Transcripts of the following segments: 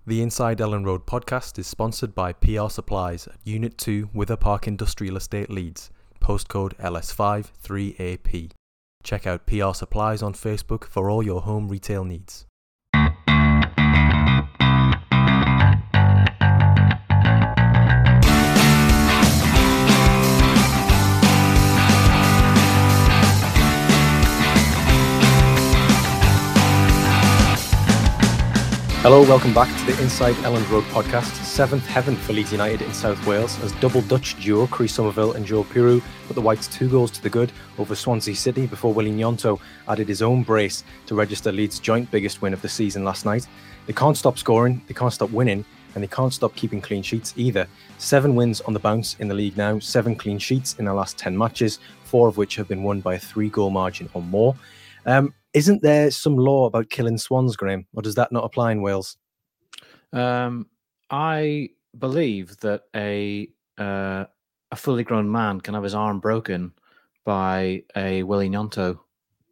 The Inside Ellen Road podcast is sponsored by PR Supplies at Unit 2 Wither Park Industrial Estate Leeds, postcode LS5 3AP. Check out PR Supplies on Facebook for all your home retail needs. Hello, welcome back to the Inside Ellen Road podcast. Seventh heaven for Leeds United in South Wales as double Dutch duo Chris Somerville and Joe Piroux put the Whites 2 goals to the good over Swansea City before Willie Gnonto added his own brace to register Leeds' joint biggest win of the season last night. They can't stop scoring, they can't stop winning, and they can't stop keeping clean sheets either. 7 wins on the bounce in the league now, 7 clean sheets in their last 10 matches, 4 of which have been won by a 3-goal margin or more. Isn't there some law about killing swans, Graham, or does that not apply in Wales? I believe that a fully grown man can have his arm broken by a Willie Gnonto.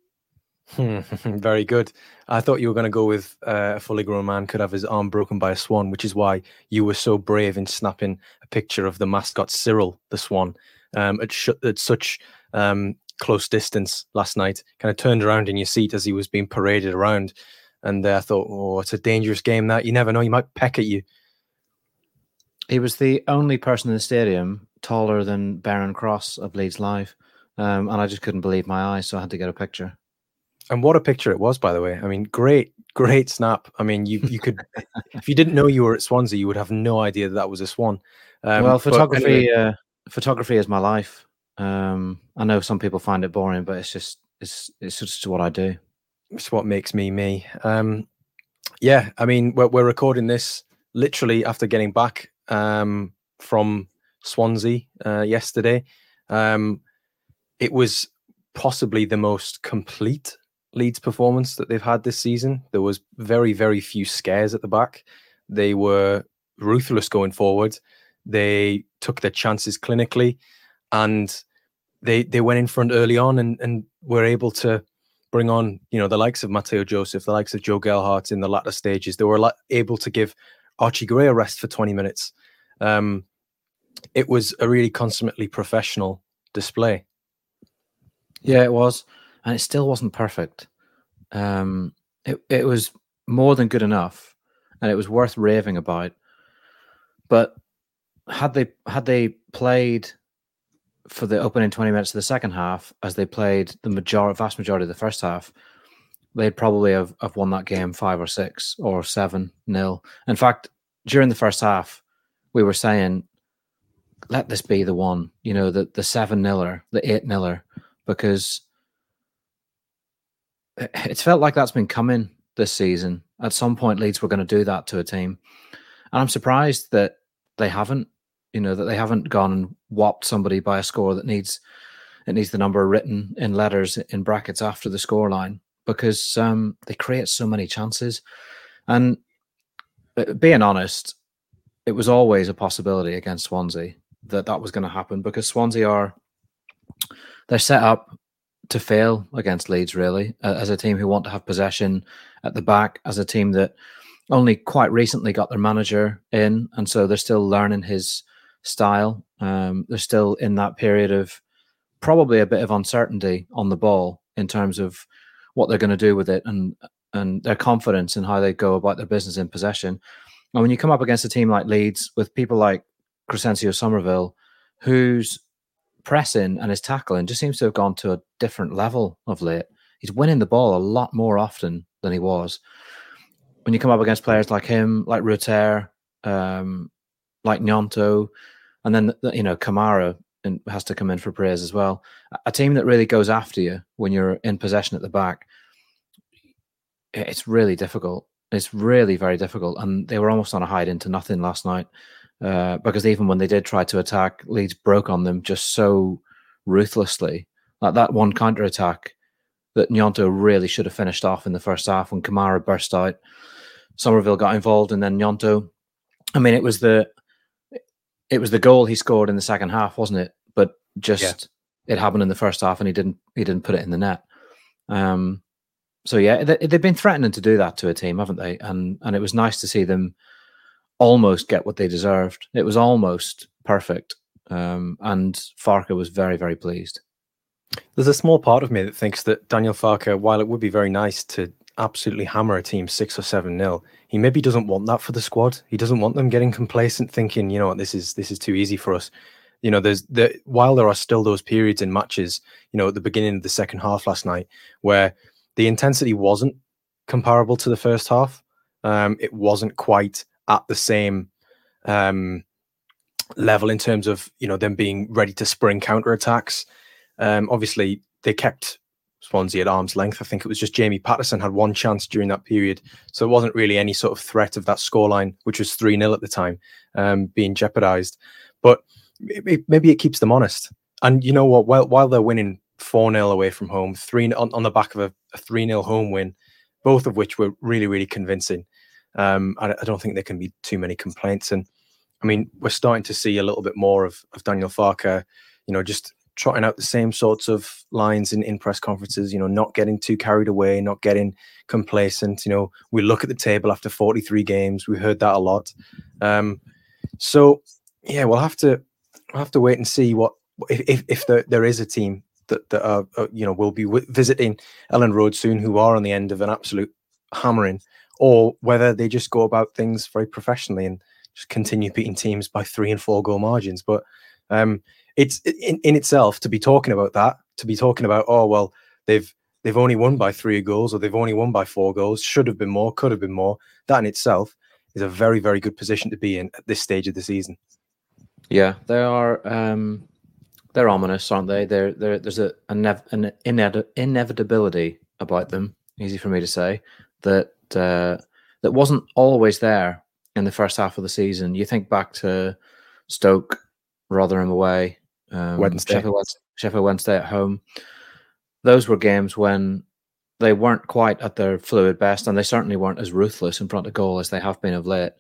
Very good. I thought you were going to go with a fully grown man could have his arm broken by a swan, which is why you were so brave in snapping a picture of the mascot Cyril the swan at such close distance last night. Kind of turned around in your seat as he was being paraded around, and I thought, oh, it's a dangerous game that you never know, he might peck at you. He was the only person in the stadium taller than Baron Cross of Leeds Live, and I just couldn't believe my eyes, so I had to get a picture. And what a picture it was, by the way. I mean, great snap. I mean, you could, if you didn't know you were at Swansea, you would have no idea that was a swan. Well, photography is my life. I know some people find it boring, but it's just what I do. It's what makes me me. Yeah, I mean, we're recording this literally after getting back from Swansea yesterday. It was possibly the most complete Leeds performance that they've had this season. There was very, very few scares at the back. They were ruthless going forward. They took their chances clinically, and they went in front early on and were able to bring on, the likes of Matteo Joseph, the likes of Joe Gelhardt in the latter stages. They were able to give Archie Gray a rest for 20 minutes. It was a really consummately professional display. Yeah, it was. And it still wasn't perfect. It was more than good enough, and it was worth raving about. But had they played for the opening 20 minutes of the second half as they played the vast majority of the first half, they'd probably have won that game 5 or 6 or 7-0. In fact, during the first half, we were saying, let this be the one, the 7-0er, the 8-0er, because it's felt like that's been coming this season. At some point, Leeds were going to do that to a team. And I'm surprised that they haven't. That they haven't gone and whopped somebody by a score that needs the number written in letters in brackets after the scoreline, because they create so many chances. And being honest, it was always a possibility against Swansea that was going to happen, because Swansea they're set up to fail against Leeds, really, as a team who want to have possession at the back, as a team that only quite recently got their manager in, and so they're still learning his style. They're still in that period of probably a bit of uncertainty on the ball in terms of what they're going to do with it and their confidence in how they go about their business in possession. And when you come up against a team like Leeds with people like Crescencio Somerville, whose pressing and his tackling just seems to have gone to a different level of late. He's winning the ball a lot more often than he was. When you come up against players like him, like Rutter, like Gnonto, and then Kamara has to come in for praise as well. A team that really goes after you when you're in possession at the back, it's really difficult. It's really very difficult, and they were almost on a hide into nothing last night, because even when they did try to attack, Leeds broke on them just so ruthlessly. Like that one counter attack that Gnonto really should have finished off in the first half when Kamara burst out. Somerville got involved, and then Gnonto. I mean, it was the goal he scored in the second half, wasn't it? But it happened in the first half, and he didn't put it in the net. So yeah, they've been threatening to do that to a team, haven't they? And it was nice to see them almost get what they deserved. It was almost perfect. And Farke was very, very pleased. There's a small part of me that thinks that Daniel Farke, while it would be very nice to absolutely hammer a team 6 or 7-0, he maybe doesn't want that for the squad. He doesn't want them getting complacent, thinking, you know what, this is too easy for us. You know, while there are still those periods in matches, you know, at the beginning of the second half last night, where the intensity wasn't comparable to the first half. It wasn't quite at the same level in terms of, you know, them being ready to spring counterattacks. Obviously, they kept Swansea at arm's length. I think it was just Jamie Patterson had one chance during that period. So it wasn't really any sort of threat of that scoreline, which was 3-0 at the time, being jeopardised. But maybe it keeps them honest. And you know what? While they're winning 4-0 away from home, 3 on the back of a 3-0 home win, both of which were really, really convincing. I don't think there can be too many complaints. And I mean, we're starting to see a little bit more of Daniel Farke, you know, just trotting out the same sorts of lines in press conferences, you know, not getting too carried away, not getting complacent. You know, we look at the table after 43 games. We heard that a lot. So yeah, we'll have to wait and see what if there is a team that are, you know, will be visiting Ellen Road soon, who are on the end of an absolute hammering, or whether they just go about things very professionally and just continue beating teams by 3 and 4 goal margins. But it's in itself to be talking about that, to be talking about, oh well, they've only won by 3 goals, or they've only won by 4 goals, should have been more, could have been more. That in itself is a very, very good position to be in at this stage of the season. Yeah, they are. They're ominous, aren't they? There's an inevitability about them. Easy for me to say that wasn't always there in the first half of the season. You think back to Stoke, Rotherham away, Sheffield Wednesday at home. Those were games when they weren't quite at their fluid best, and they certainly weren't as ruthless in front of goal as they have been of late.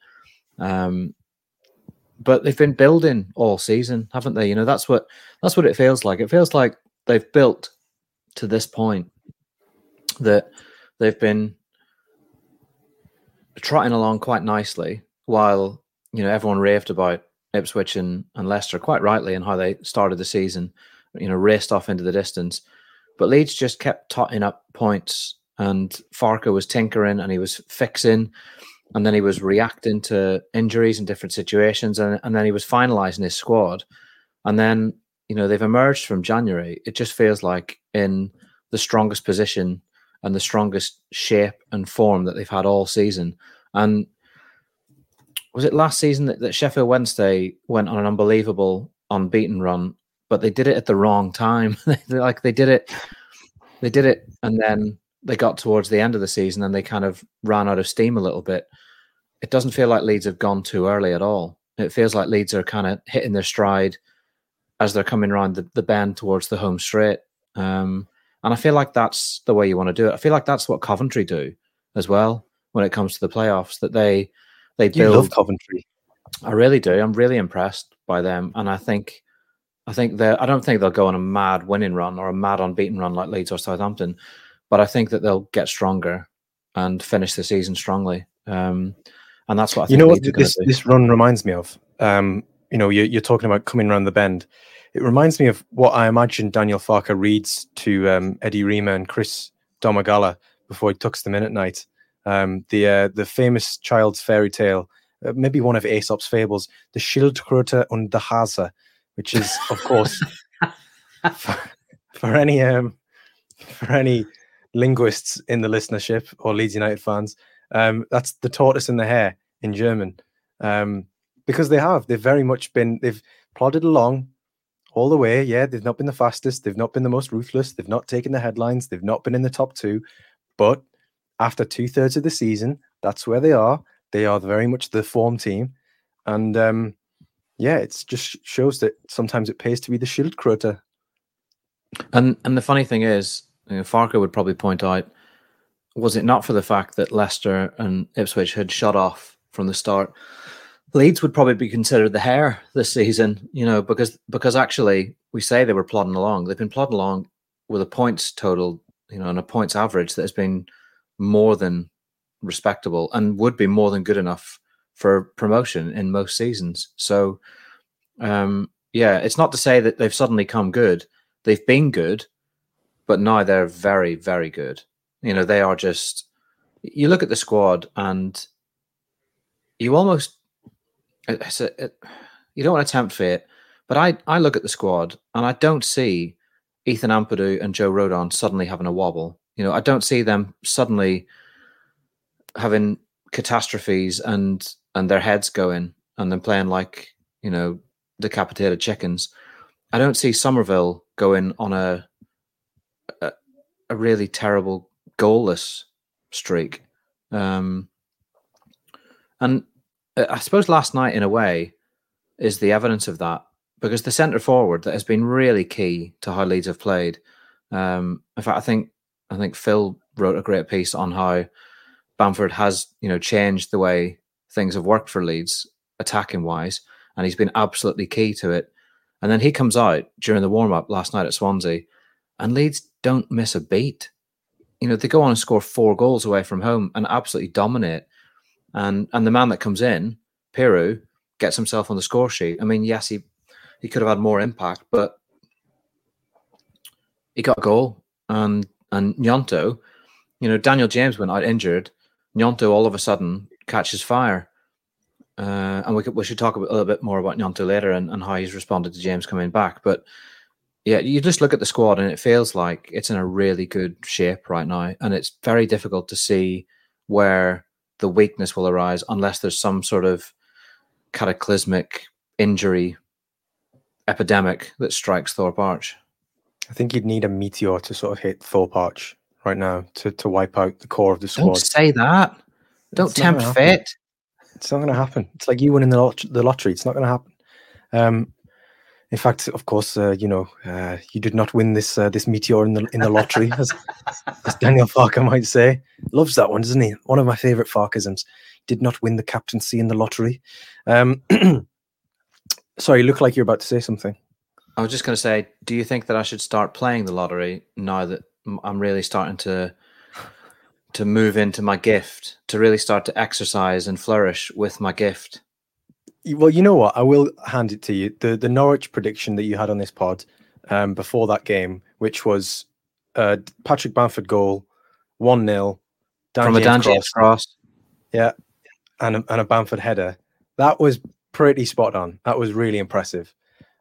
But they've been building all season, haven't they? You know, that's what it feels like. It feels like they've built to this point, that they've been trotting along quite nicely, while, you know, everyone raved about Ipswich and Leicester quite rightly, and how they started the season, you know, raced off into the distance. But Leeds just kept totting up points, and Farke was tinkering and he was fixing, and then he was reacting to injuries in different situations, and then he was finalising his squad. And then, you know, they've emerged from January. It just feels like in the strongest position and the strongest shape and form that they've had all season. And was it last season that Sheffield Wednesday went on an unbelievable unbeaten run, but they did it at the wrong time? they did it, and then they got towards the end of the season and they kind of ran out of steam a little bit. It doesn't feel like Leeds have gone too early at all. It feels like Leeds are kind of hitting their stride as they're coming around the bend towards the home straight. And I feel like that's the way you want to do it. I feel like that's what Coventry do as well when it comes to the playoffs, that they build. You love Coventry. I really do. I'm really impressed by them. And I don't think they'll go on a mad winning run or a mad unbeaten run like Leeds or Southampton, but I think that they'll get stronger and finish the season strongly. And that's what I think. You know what this run reminds me of? You know, you're talking about coming around the bend. It reminds me of what I imagine Daniel Farke reads to Eddie Rima and Chris Domagala before he tucks them in at night. The famous child's fairy tale, maybe one of Aesop's fables, the Schildkröte und der Hase, which is, of course, for any linguists in the listenership or Leeds United fans, that's the tortoise and the hare in German, because they've very much they've plodded along all the way. Yeah, they've not been the fastest, they've not been the most ruthless, they've not taken the headlines, they've not been in the top 2, but after 2/3 of the season, that's where they are. They are very much the form team, and yeah, it just shows that sometimes it pays to be the Schildkröte. And the funny thing is, you know, Farke would probably point out, was it not for the fact that Leicester and Ipswich had shut off from the start, Leeds would probably be considered the hare this season, you know, because actually we say they were plodding along. They've been plodding along with a points total, you know, and a points average that has been more than respectable and would be more than good enough for promotion in most seasons. So, it's not to say that they've suddenly come good. They've been good, but now they're very, very good. They are just. You look at the squad, and you almost. You don't want to tempt fate, but I look at the squad, and I don't see Ethan Ampadu and Joe Rodon suddenly having a wobble. I don't see them suddenly having catastrophes and their heads going and then playing like, decapitated chickens. I don't see Somerville going on a really terrible goalless streak. And I suppose last night, in a way, is the evidence of that, because the centre forward that has been really key to how Leeds have played. In fact, I think Phil wrote a great piece on how Bamford has, changed the way things have worked for Leeds attacking wise, and he's been absolutely key to it. And then he comes out during the warm up last night at Swansea, and Leeds don't miss a beat. They go on and score 4 goals away from home and absolutely dominate. And the man that comes in, Peru, gets himself on the score sheet. I mean, yes, he could have had more impact, but he got a goal. And Gnonto, Daniel James went out injured. Gnonto all of a sudden catches fire. And we should talk a little bit more about Gnonto later and how he's responded to James coming back. But yeah, you just look at the squad and it feels like it's in a really good shape right now. And it's very difficult to see where the weakness will arise unless there's some sort of cataclysmic injury epidemic that strikes Thorpe Arch. I think you'd need a meteor to sort of hit Thorpe Arch right now to wipe out the core of the squad. Don't say that. Don't tempt fate. It's not going to happen. It's like you winning the lottery. It's not going to happen. In fact, of course, you did not win this meteor in the lottery, as Daniel Farke might say. Loves that one, doesn't he? One of my favourite Farkisms. Did not win the captaincy in the lottery. Sorry, you look like you're about to say something. I was just going to say, do you think that I should start playing the lottery now that I'm really starting to move into my gift, to really start to exercise and flourish with my gift? Well, you know what? I will hand it to you. The Norwich prediction that you had on this pod before that game, which was Patrick Bamford goal, 1-0. From a Dan James cross. Yeah, and a Bamford header. That was pretty spot on. That was really impressive.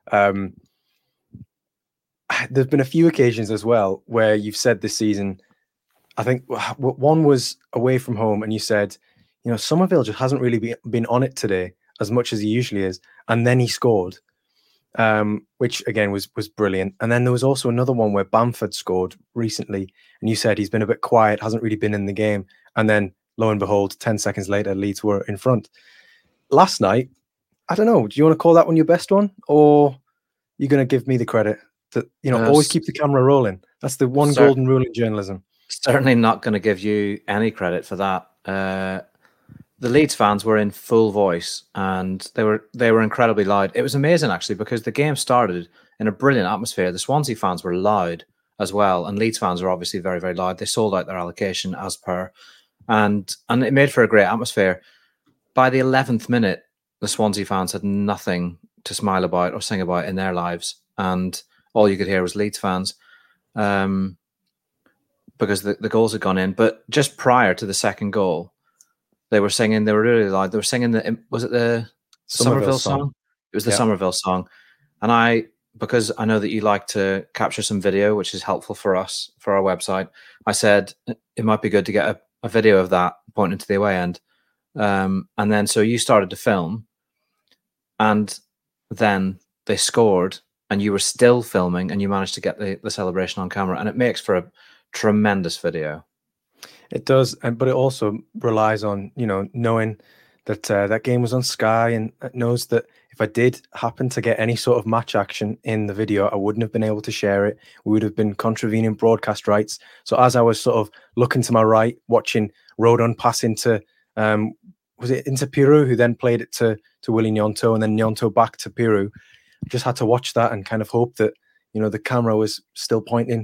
There's been a few occasions as well where you've said this season, I think one was away from home, and you said, Somerville just hasn't really been on it today as much as he usually is. And then he scored, which again was brilliant. And then there was also another one where Bamford scored recently, and you said he's been a bit quiet, hasn't really been in the game. And then lo and behold, 10 seconds later, Leeds were in front. Last night, I don't know, do you want to call that one your best one? Or you're going to give me the credit to, always keep the camera rolling? That's the one golden rule in journalism. Certainly not going to give you any credit for that. The Leeds fans were in full voice, and they were incredibly loud. It was amazing, actually, because the game started in a brilliant atmosphere. The Swansea fans were loud as well, and Leeds fans are obviously very, very loud. They sold out their allocation as per, and it made for a great atmosphere. By the 11th minute, the Swansea fans had nothing to smile about or sing about in their lives, and all you could hear was Leeds fans, because the goals had gone in. But just prior to the second goal, they were singing. They were really loud. They were singing was it the Somerville song? It was the Somerville song. And because I know that you like to capture some video, which is helpful for us, for our website, I said it might be good to get a video of that pointing to the away end. And then so you started to film, and then they scored, and you were still filming, and you managed to get the celebration on camera, and it makes for a tremendous video. It does, but it also relies on, knowing that that game was on Sky, and it knows that if I did happen to get any sort of match action in the video, I wouldn't have been able to share it. We would have been contravening broadcast rights. So as I was sort of looking to my right, watching Rodon pass into, was it into Peru, who then played it to Willy Gnonto, and then Gnonto back to Peru, just had to watch that and kind of hope that, the camera was still pointing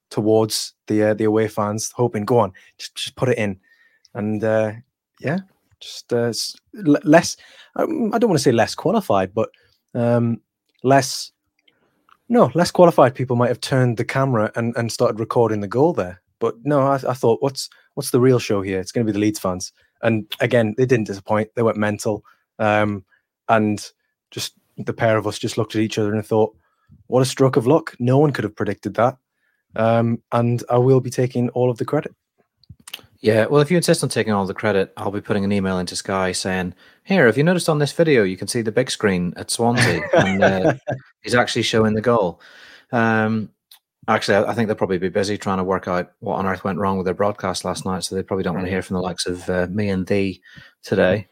towards the away fans, hoping, go on, just put it in. And yeah, Just less. I don't want to say less qualified, but less qualified people might have turned the camera and started recording the goal there. But no, I thought, what's the real show here? It's going to be the Leeds fans. And again, they didn't disappoint. They went mental. And just the pair of us just looked at each other and thought, what a stroke of luck. No one could have predicted that. And I will be taking all of the credit. Yeah, well, if you insist on taking all the credit, I'll be putting an email into Sky saying, here, have you noticed on this video, you can see the big screen at Swansea, and he's actually showing the goal. Actually, I think they'll probably be busy trying to work out what on earth went wrong with their broadcast last night, so they probably don't want to hear from the likes of me and thee today.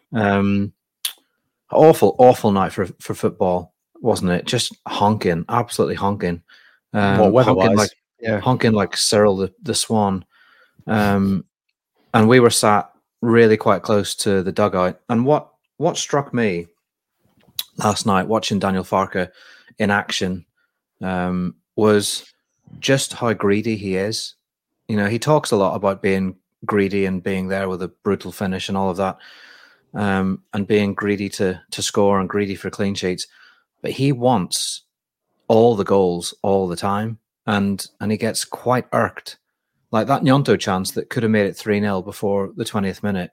Awful night for football, wasn't it? Just honking, absolutely honking. Honking like Cyril the Swan. And we were sat really quite close to the dugout. And what struck me last night, watching Daniel Farke in action, was just how greedy he is. You know, he talks a lot about being greedy and being there with a brutal finish and all of that, and being greedy to score and greedy for clean sheets. But he wants all the goals all the time, and he gets quite irked. Like that Gnonto chance that could have made it 3-0 before the 20th minute.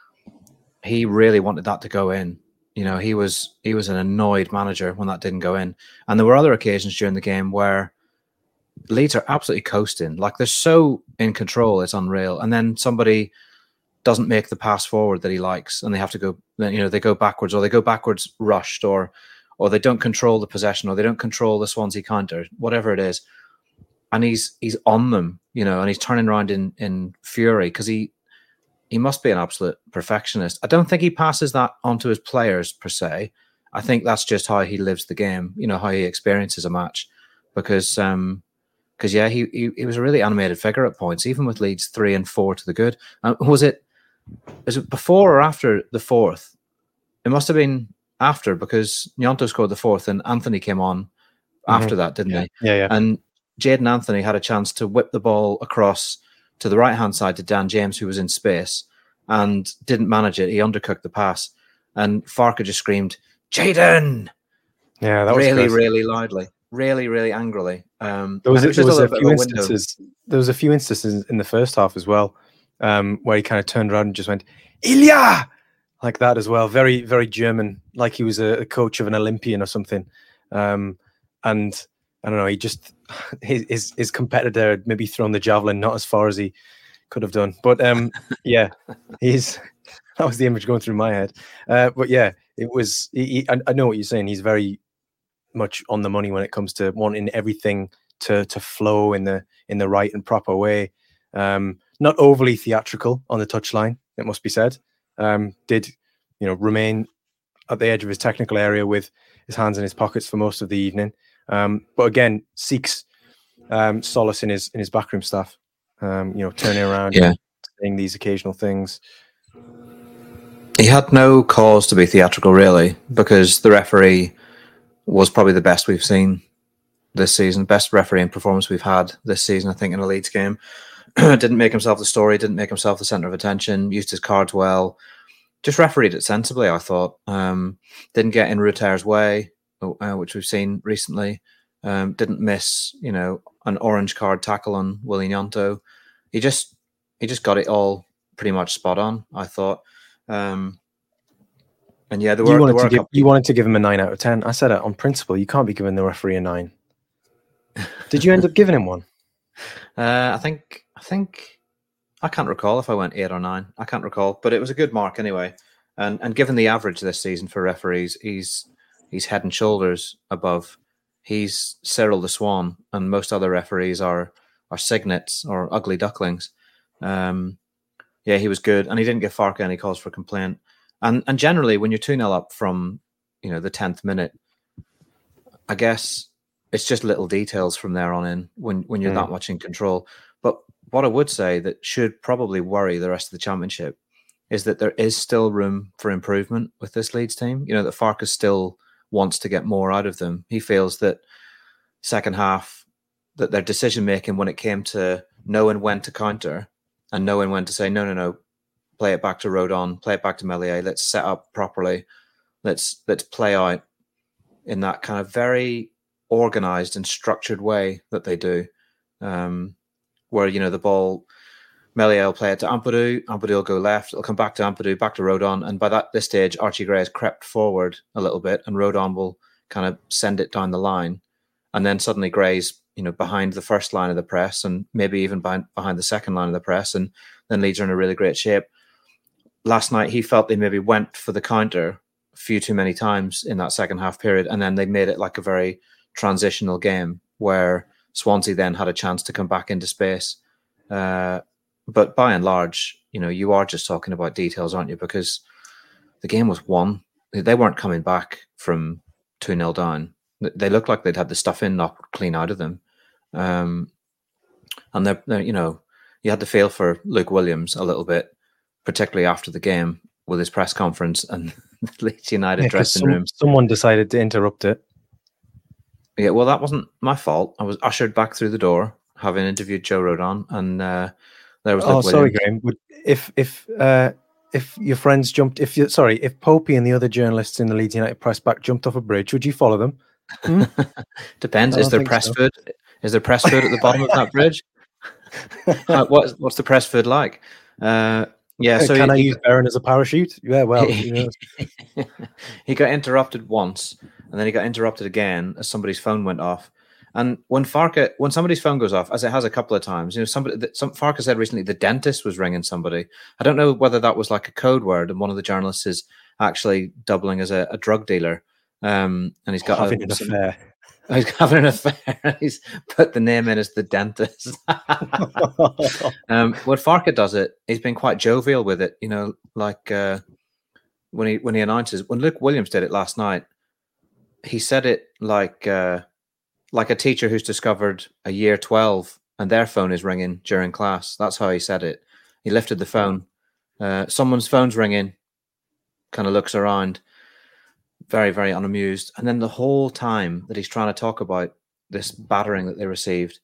He really wanted that to go in. You know, he was an annoyed manager when that didn't go in. And there were other occasions during the game where Leeds are absolutely coasting. Like they're so in control, it's unreal. And then somebody doesn't make the pass forward that he likes, and they have to go. You know, they go backwards, or they go backwards rushed, or they don't control the possession, or they don't control the Swansea counter, whatever it is. And he's on them, you know, and he's turning around in fury because he must be an absolute perfectionist. I don't think he passes that onto his players per se. I think that's just how he lives the game, you know, how he experiences a match. Because yeah, he was a really animated figure at points, even with Leeds 3 and 4 to the good. Was it before or after the fourth? It must have been after, because Gnonto scored the fourth and Anthony came on after that, didn't he? Yeah. And Jadon Anthony had a chance to whip the ball across to the right-hand side to Dan James, who was in space, and didn't manage it. He undercooked the pass. And Farke just screamed, Jadon! Yeah, that was really loudly. Really, really angrily. There was a few instances in the first half as well, where he kind of turned around and just went, Ilya! Like that as well. Very, very German, like he was a coach of an Olympian or something. And I don't know, he just, his competitor had maybe thrown the javelin not as far as he could have done. But yeah, that was the image going through my head. But yeah, it was, I know what you're saying. He's very much on the money when it comes to wanting everything to flow in the right and proper way. Not overly theatrical on the touchline, it must be said. Did, you know, remain at the edge of his technical area with his hands in his pockets for most of the evening. But again, seeks solace in his backroom staff. You know, turning around, and saying these occasional things. He had no cause to be theatrical, really, because the referee was probably the best we've seen this season, best refereeing performance we've had this season, I think, in a Leeds game. Didn't make himself the story, didn't make himself the centre of attention, used his cards well, just refereed it sensibly, I thought. Didn't get in Ruter's way, which we've seen recently. Didn't miss, you know, an orange card tackle on Willy Gnonto. He just got it all pretty much spot on, I thought. And yeah, you wanted to give him a 9 out of 10. I said it on principle. You can't be giving the referee a 9. Did you end up giving him one? I think I can't recall if I went 8 or 9. I can't recall, but it was a good mark anyway. And given the average this season for referees, he's head and shoulders above. He's Cyril the Swan, and most other referees are cygnets or ugly ducklings. Yeah, he was good, and he didn't give Farke any cause for complaint. And generally, when you're 2-0 up from, you know, the 10th minute, I guess it's just little details from there on in when you're that much in control. But what I would say that should probably worry the rest of the championship is that there is still room for improvement with this Leeds team. You know, that Farke still wants to get more out of them. He feels that second half, that their decision making when it came to knowing when to counter and knowing when to say, no, play it back to Rodon, play it back to Meslier. Let's set up properly. Let's play out in that kind of very organized and structured way that they do, where the ball, Meslier will play it to Ampadu will go left, it'll come back to Ampadu, back to Rodon, and by this stage Archie Gray has crept forward a little bit, and Rodon will kind of send it down the line, and then suddenly Gray's behind the first line of the press, and maybe even behind the second line of the press, and then Leeds are in a really great shape. Last night he felt they maybe went for the counter a few too many times in that second half period, and then they made it like a very transitional game where Swansea then had a chance to come back into space. But by and large, you are just talking about details, aren't you? Because the game was won. They weren't coming back from 2-0 down. They looked like they'd had the stuff knocked clean out of them. And they're you had to feel for Luke Williams a little bit, particularly after the game with his press conference and the Leeds United dressing room. Someone decided to interrupt it. Yeah, well, that wasn't my fault. I was ushered back through the door, having interviewed Joe Rodon, and there was. Oh, sorry, Graham. If your friends jumped, if Popey and the other journalists in the Leeds United press back jumped off a bridge, would you follow them? Depends. Is there press food? Is there press food at the bottom of that bridge? What's the press food like? So can I use Baron as a parachute? Yeah, well, he got interrupted once, and then he got interrupted again as somebody's phone went off. And when somebody's phone goes off, as it has a couple of times, Farke said recently the dentist was ringing somebody. I don't know whether that was like a code word, and one of the journalists is actually doubling as a drug dealer, and he's got having an affair. He's having an affair. He's put the name in as the dentist. When Farke does it, he's been quite jovial with it. Like when he announces. When Luke Williams did it last night, he said it like a teacher who's discovered a year 12 and their phone is ringing during class. That's how he said it. He lifted the phone. Someone's phone's ringing. Kind of looks around. Very, very unamused. And then the whole time that he's trying to talk about this battering that they received,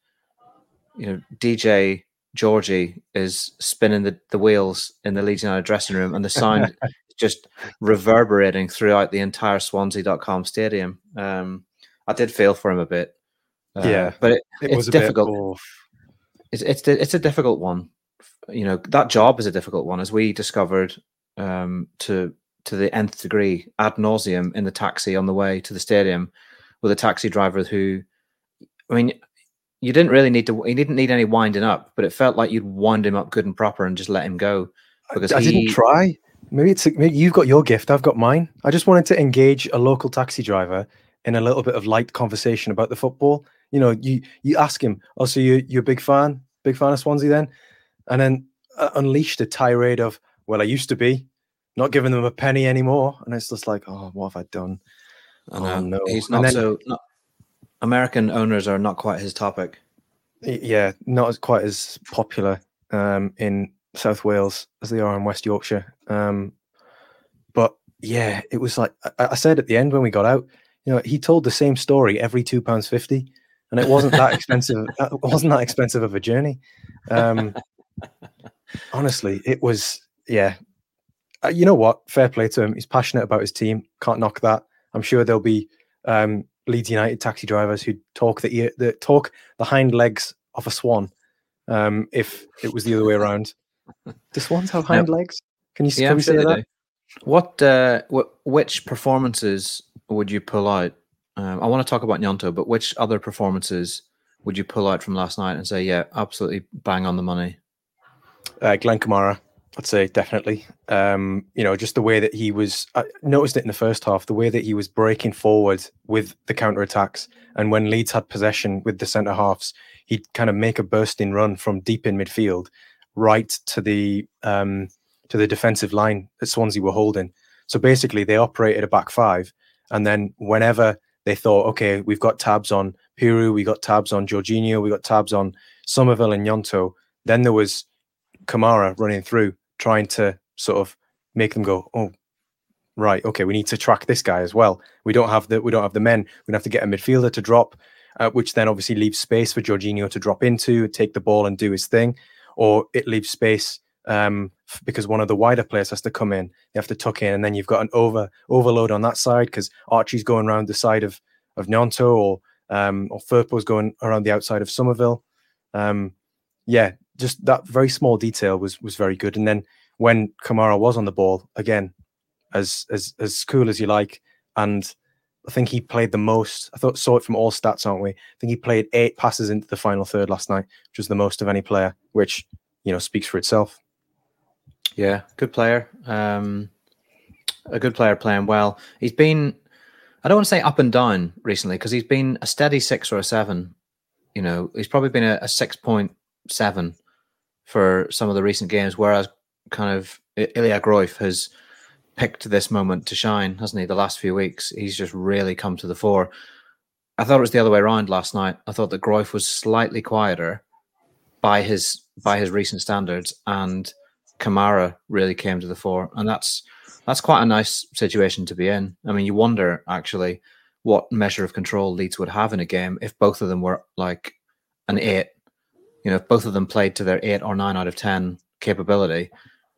DJ Georgie is spinning the wheels in the Leeds United dressing room, and the sound is just reverberating throughout the entire Swansea.com stadium. I did feel for him a bit. But it's difficult. It's a difficult one. That job is a difficult one, as we discovered to the nth degree ad nauseum in the taxi on the way to the stadium with a taxi driver who, you didn't really he didn't need any winding up, but it felt like you'd wind him up good and proper and just let him go. Because I didn't try. Maybe you've got your gift, I've got mine. I just wanted to engage a local taxi driver in a little bit of light conversation about the football. You ask him, oh, so you're a big fan of Swansea then? And then unleashed a tirade of, well, I used to be, not giving them a penny anymore. And it's just like, oh, what have I done? Oh, no. He's not American owners are not quite his topic. Yeah, not quite as popular in South Wales as they are in West Yorkshire. But yeah, it was like I said at the end when we got out, he told the same story every £2.50, and it wasn't that expensive. It wasn't that expensive of a journey. Honestly, it was. Yeah, you know what? Fair play to him. He's passionate about his team. Can't knock that. I'm sure there'll be Leeds United taxi drivers who talk the hind legs of a swan. If it was the other way around, do swans have hind legs? Can we say that? Which performances would you pull out? I want to talk about Gnonto, but which other performances would you pull out from last night and say, yeah, absolutely bang on the money? Glenn Kamara, I'd say definitely. Just the way that he was, I noticed it in the first half, the way that he was breaking forward with the counter-attacks. And when Leeds had possession with the centre-halves, he'd kind of make a bursting run from deep in midfield right to the defensive line that Swansea were holding. So basically they operated a back five. And then whenever they thought, okay, we've got tabs on Piru, we got tabs on Jorginho, we got tabs on Somerville and Gnonto, then there was Kamara running through, trying to sort of make them go, oh, right, okay, we need to track this guy as well. We don't have the men. We're gonna have to get a midfielder to drop, which then obviously leaves space for Jorginho to drop into, take the ball and do his thing, or it leaves space because one of the wider players has to come in. They have to tuck in, and then you've got an overload on that side because Archie's going around the side of Gnonto, or Firpo's going around the outside of Somerville. Just that very small detail was very good. And then when Kamara was on the ball, again, as cool as you like, and I think he played the most. I saw it from all stats, aren't we? I think he played 8 passes into the final third last night, which was the most of any player, which, speaks for itself. Yeah, good player. A good player playing well. He's been, I don't want to say up and down recently, because he's been a steady 6 or a 7. He's probably been a 6.7 for some of the recent games, whereas kind of Ilya Groif has picked this moment to shine, hasn't he? The last few weeks, he's just really come to the fore. I thought it was the other way around last night. I thought that Groif was slightly quieter by his recent standards, and Kamara really came to the fore, and that's quite a nice situation to be in. I mean, you wonder actually what measure of control Leeds would have in a game if both of them were like an 8. If both of them played to their 8 or 9 out of 10 capability,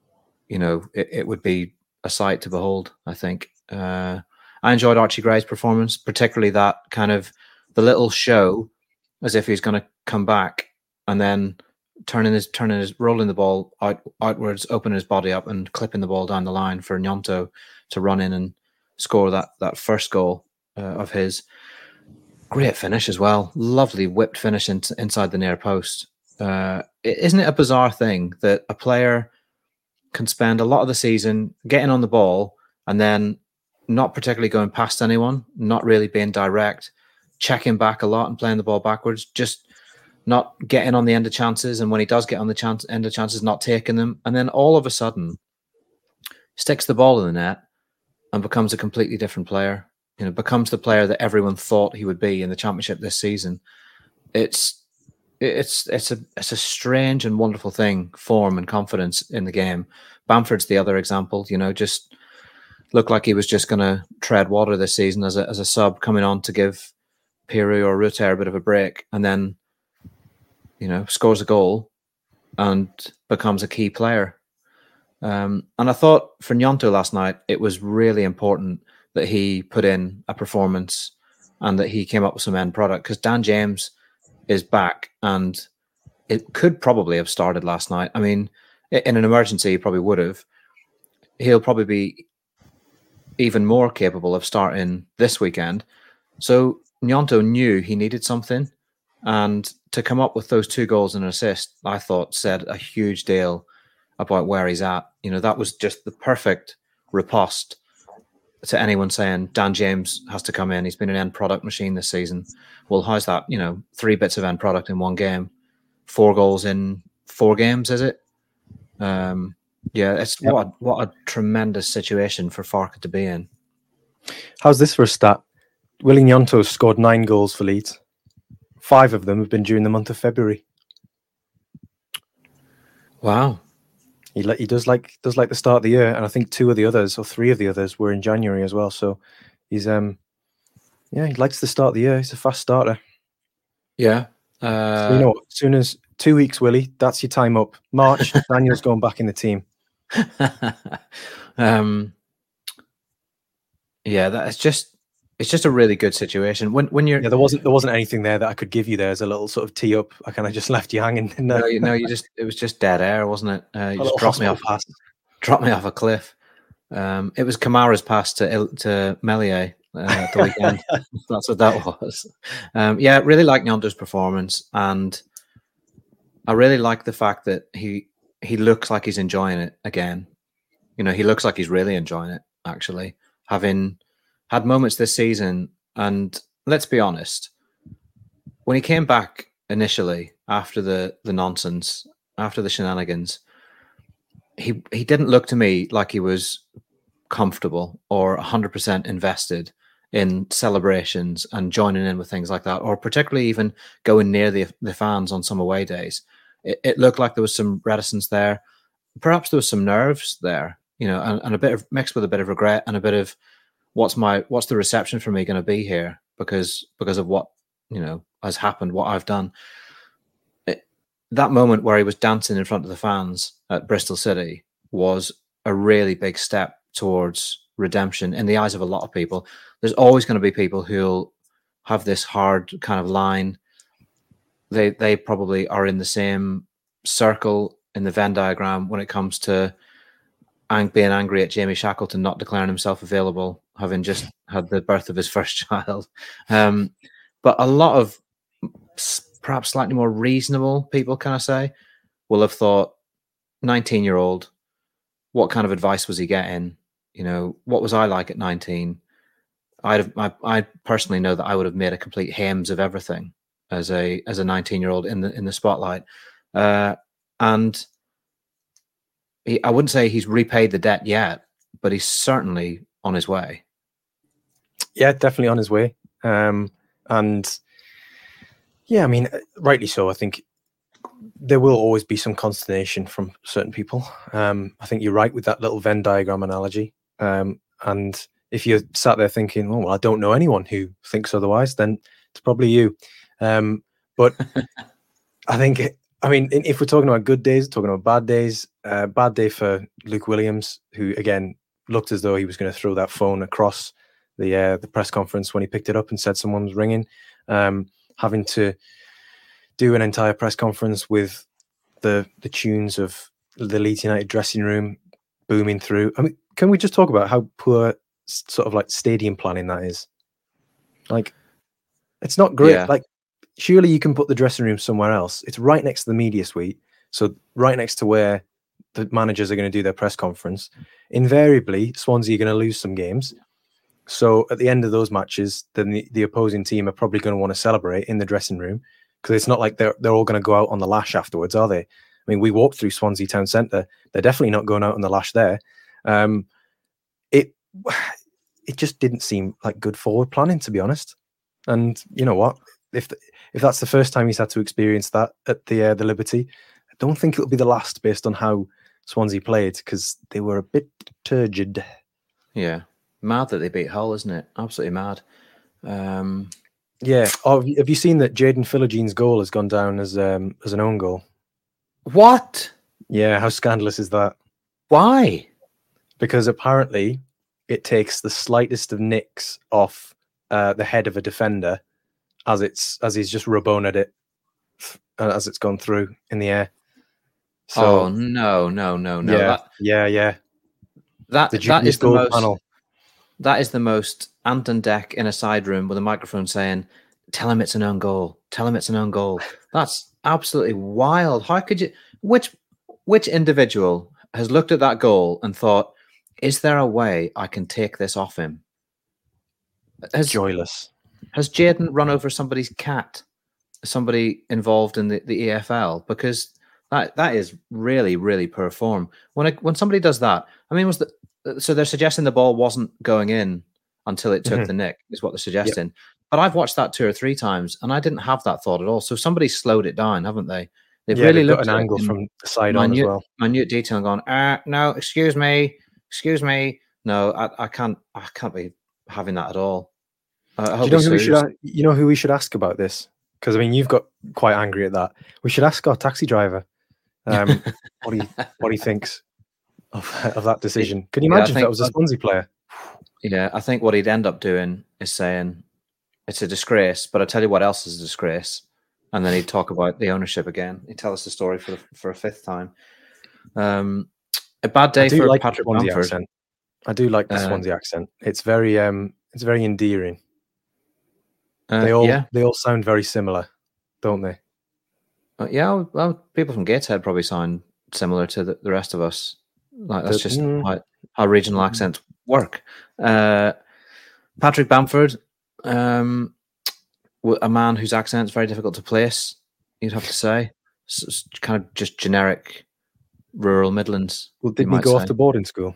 it would be a sight to behold, I think. I enjoyed Archie Gray's performance, particularly that kind of the little show as if he's going to come back and then rolling the ball outwards, opening his body up and clipping the ball down the line for Gnonto to run in and score that first goal of his. Great finish as well. Lovely whipped finish inside the near post. Isn't it a bizarre thing that a player can spend a lot of the season getting on the ball and then not particularly going past anyone, not really being direct, checking back a lot and playing the ball backwards, just not getting on the end of chances, and when he does get on the end of chances, not taking them, and then all of a sudden sticks the ball in the net and becomes a completely different player. Becomes the player that everyone thought he would be in the Championship this season. It's a strange and wonderful thing, form and confidence in the game. Bamford's the other example, just looked like he was just going to tread water this season as a sub coming on to give Piru or Rutter a bit of a break, and then, scores a goal and becomes a key player. And I thought for Gnonto last night, it was really important that he put in a performance and that he came up with some end product, because Dan James is back, and it could probably have started last night. I mean, in an emergency, he probably would have. He'll probably be even more capable of starting this weekend. So Gnonto knew he needed something, and to come up with those 2 goals and an assist, I thought said a huge deal about where he's at. That was just the perfect riposte to anyone saying Dan James has to come in. He's been an end product machine this season. Well, how's that? 3 bits of end product in one game, 4 goals in 4 games, is it? It's what a tremendous situation for Farke to be in. How's this for a stat? Willy Gnonto scored 9 goals for Leeds. 5 of them have been during the month of February. Wow. He does like the start of the year, and I think 2 of the others, or 3 of the others, were in January as well. So he's he likes the start of the year. He's a fast starter. Yeah. So as soon as 2 weeks, Willie, that's your time up. March, Daniel's going back in the team. It's just a really good situation. When you're there wasn't anything there that I could give you there as a little sort of tee up. I kind of just left you hanging. No, it was just dead air, wasn't it? You just dropped me off a cliff. It was Kamara's pass to Meslier at the weekend. That's what that was. Really like Gnonto's performance, and I really like the fact that he looks like he's enjoying it again. He looks like he's really enjoying it, actually, having had moments this season. And let's be honest, when he came back initially after the nonsense, after the shenanigans, he didn't look to me like he was comfortable or 100% invested in celebrations and joining in with things like that, or particularly even going near the fans on some away days. It looked like there was some reticence there. Perhaps there was some nerves there, and a bit of mixed with a bit of regret and a bit of what's the reception for me going to be here because of what has happened, what I've done. that moment where he was dancing in front of the fans at Bristol City was a really big step towards redemption in the eyes of a lot of people. There's always going to be people who'll have this hard kind of line. They probably are in the same circle in the Venn diagram when it comes to being angry at Jamie Shackleton not declaring himself available, having just had the birth of his first child. But a lot of perhaps slightly more reasonable people, can I say, will have thought, 19-year-old, what kind of advice was he getting? You know, what was I like at 19? I personally know that I would have made a complete hames of everything as a 19-year-old in the spotlight. And I wouldn't say he's repaid the debt yet, but he's certainly on his way. Yeah, definitely on his way. And yeah, I mean, rightly so. I think there will always be some consternation from certain people. I think you're right with that little Venn diagram analogy. And if you're sat there thinking, oh, well, I don't know anyone who thinks otherwise, then it's probably you. But I think, I mean, if we're talking about good days, talking about bad days, bad day for Luke Williams, who, again, looked as though he was going to throw that phone across the press conference when he picked it up and said someone was ringing. Having to do an entire press conference with the tunes of the Leeds United dressing room booming through. I mean, can we just talk about how poor sort of like stadium planning that is? Like, it's not great. Yeah. Like, surely you can put the dressing room somewhere else. It's right next to the media suite. So right next to where the managers are going to do their press conference. Invariably, Swansea are going to lose some games. So at the end of those matches, then the opposing team are probably going to want to celebrate in the dressing room, because it's not like they're all going to go out on the lash afterwards, are they? I mean, we walked through Swansea Town Centre. They're definitely not going out on the lash there. It just didn't seem like good forward planning, to be honest. And you know what? If that's the first time he's had to experience that at the Liberty, I don't think it'll be the last, based on how Swansea played, because they were a bit turgid. Yeah. Mad that they beat Hull, isn't it? Absolutely mad. Yeah. Oh, have you seen that Jaden Philogene goal has gone down as an own goal? What? Yeah. How scandalous is that? Why? Because apparently it takes the slightest of nicks off the head of a defender as he's just Rabona'd it as it's gone through in the air. So, no. Yeah. That is the most panel. That is the most Anton Deck in a side room with a microphone saying, "Tell him it's an own goal. Tell him it's an own goal." That's absolutely wild. How could you? Which individual has looked at that goal and thought, "Is there a way I can take this off him?" Joyless. Has Jaden run over somebody's cat? Somebody involved in the EFL? Because that is really, really poor form. When somebody does that, I mean, so they're suggesting the ball wasn't going in until it took the nick, is what they're suggesting. Yep. But I've watched that 2 or 3 times, and I didn't have that thought at all. So somebody slowed it down, haven't they? They've really looked at an angle from the side on as well. Minute detail and gone, no, excuse me. No, I can't be having that at all. Do you know who we should ask about this? Because, I mean, you've got quite angry at that. We should ask our taxi driver what he thinks of that decision. Can you imagine if that was a Swansea player? Yeah, I think what he'd end up doing is saying it's a disgrace, but I tell you what else is a disgrace. And then he'd talk about the ownership again. He'd tell us the story for a 5th time. A bad day for Patrick Bamford. Accent. I do like the Swansea accent. It's very endearing. They all sound very similar, don't they? Yeah, well, people from Gateshead probably sound similar to the rest of us. Like, that's just how regional accents work. Patrick Bamford, a man whose accent is very difficult to place, you'd have to say. It's kind of just generic rural Midlands. Well, didn't he go off to boarding school?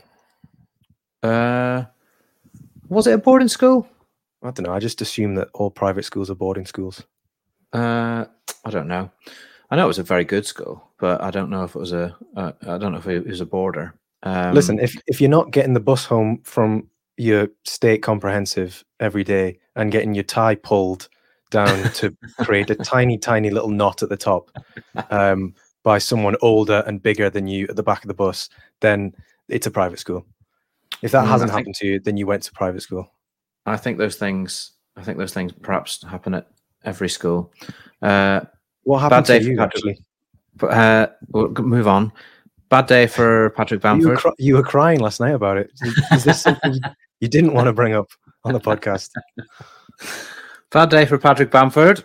Was it a boarding school? I don't know. I just assume that all private schools are boarding schools. I don't know. I know it was a very good school, but I don't know if it was I don't know if it was a boarder. Listen, if you're not getting the bus home from your state comprehensive every day and getting your tie pulled down to create a tiny, tiny little knot at the top by someone older and bigger than you at the back of the bus, then it's a private school. If that hasn't happened to you, then you went to private school. I think those things perhaps happen at every school. What happened to you, actually? We'll move on. Bad day for Patrick Bamford. You were crying last night about it. Is this something you didn't want to bring up on the podcast? Bad day for Patrick Bamford.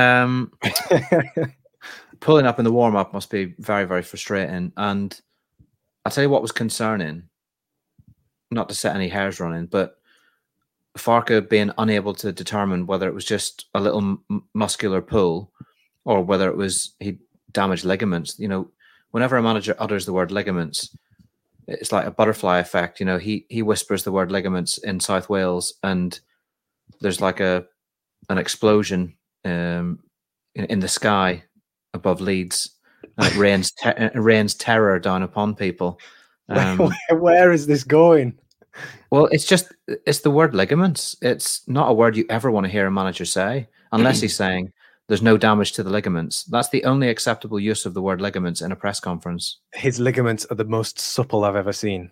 Pulling up in the warm-up must be very, very frustrating. And I'll tell you what was concerning, not to set any hairs running, but Farke being unable to determine whether it was just a little muscular pull or whether it was he damaged ligaments. You know, whenever a manager utters the word ligaments, it's like a butterfly effect. You know, he whispers the word ligaments in South Wales and there's like an explosion in the sky above Leeds, and it rains terror down upon people. Where is this going? Well, it's the word ligaments. It's not a word you ever want to hear a manager say, unless he's saying there's no damage to the ligaments. That's the only acceptable use of the word ligaments in a press conference. His ligaments are the most supple I've ever seen.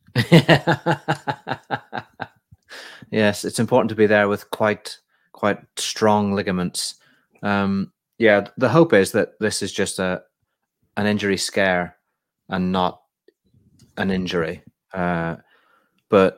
Yes, it's important to be there with quite strong ligaments. Yeah, the hope is that this is just an injury scare and not an injury. But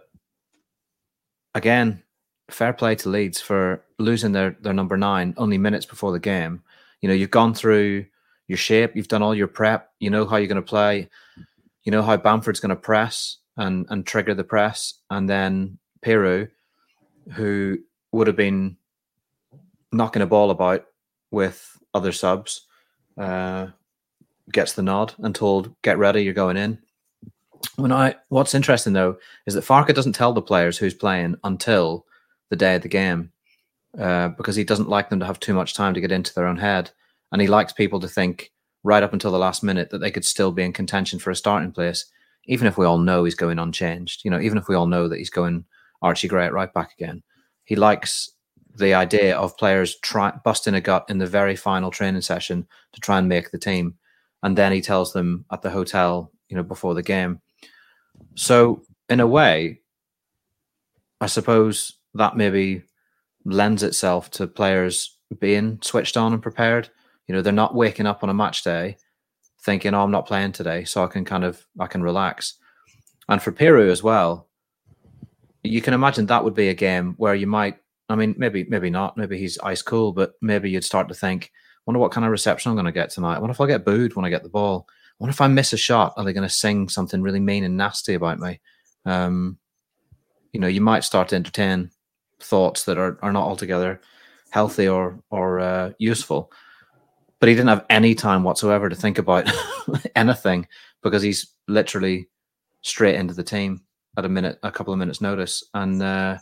again, fair play to Leeds for losing their number 9 only minutes before the game. You know, you've gone through your shape, you've done all your prep, you know how you're going to play, you know how Bamford's going to press and trigger the press, and then Peru, who would have been knocking a ball about with other subs, gets the nod and told, get ready, you're going in. What's interesting though is that Farke doesn't tell the players who's playing until the day of the game, because he doesn't like them to have too much time to get into their own head, and he likes people to think right up until the last minute that they could still be in contention for a starting place, even if we all know he's going unchanged. You know, even if we all know that he's going Archie Gray at right back again. He likes the idea of players busting a gut in the very final training session to try and make the team, and then he tells them at the hotel, you know, before the game. So in a way, I suppose that maybe lends itself to players being switched on and prepared. You know, they're not waking up on a match day thinking, oh, I'm not playing today, so I can relax. And for Peru as well, you can imagine that would be a game where you might, I mean, maybe not, maybe he's ice cool, but maybe you'd start to think, wonder what kind of reception I'm going to get tonight. I wonder if I'll get booed when I get the ball. I wonder if I miss a shot, are they going to sing something really mean and nasty about me? You know, you might start to entertain thoughts that are not altogether healthy or useful. But he didn't have any time whatsoever to think about anything, because he's literally straight into the team at a couple of minutes notice. And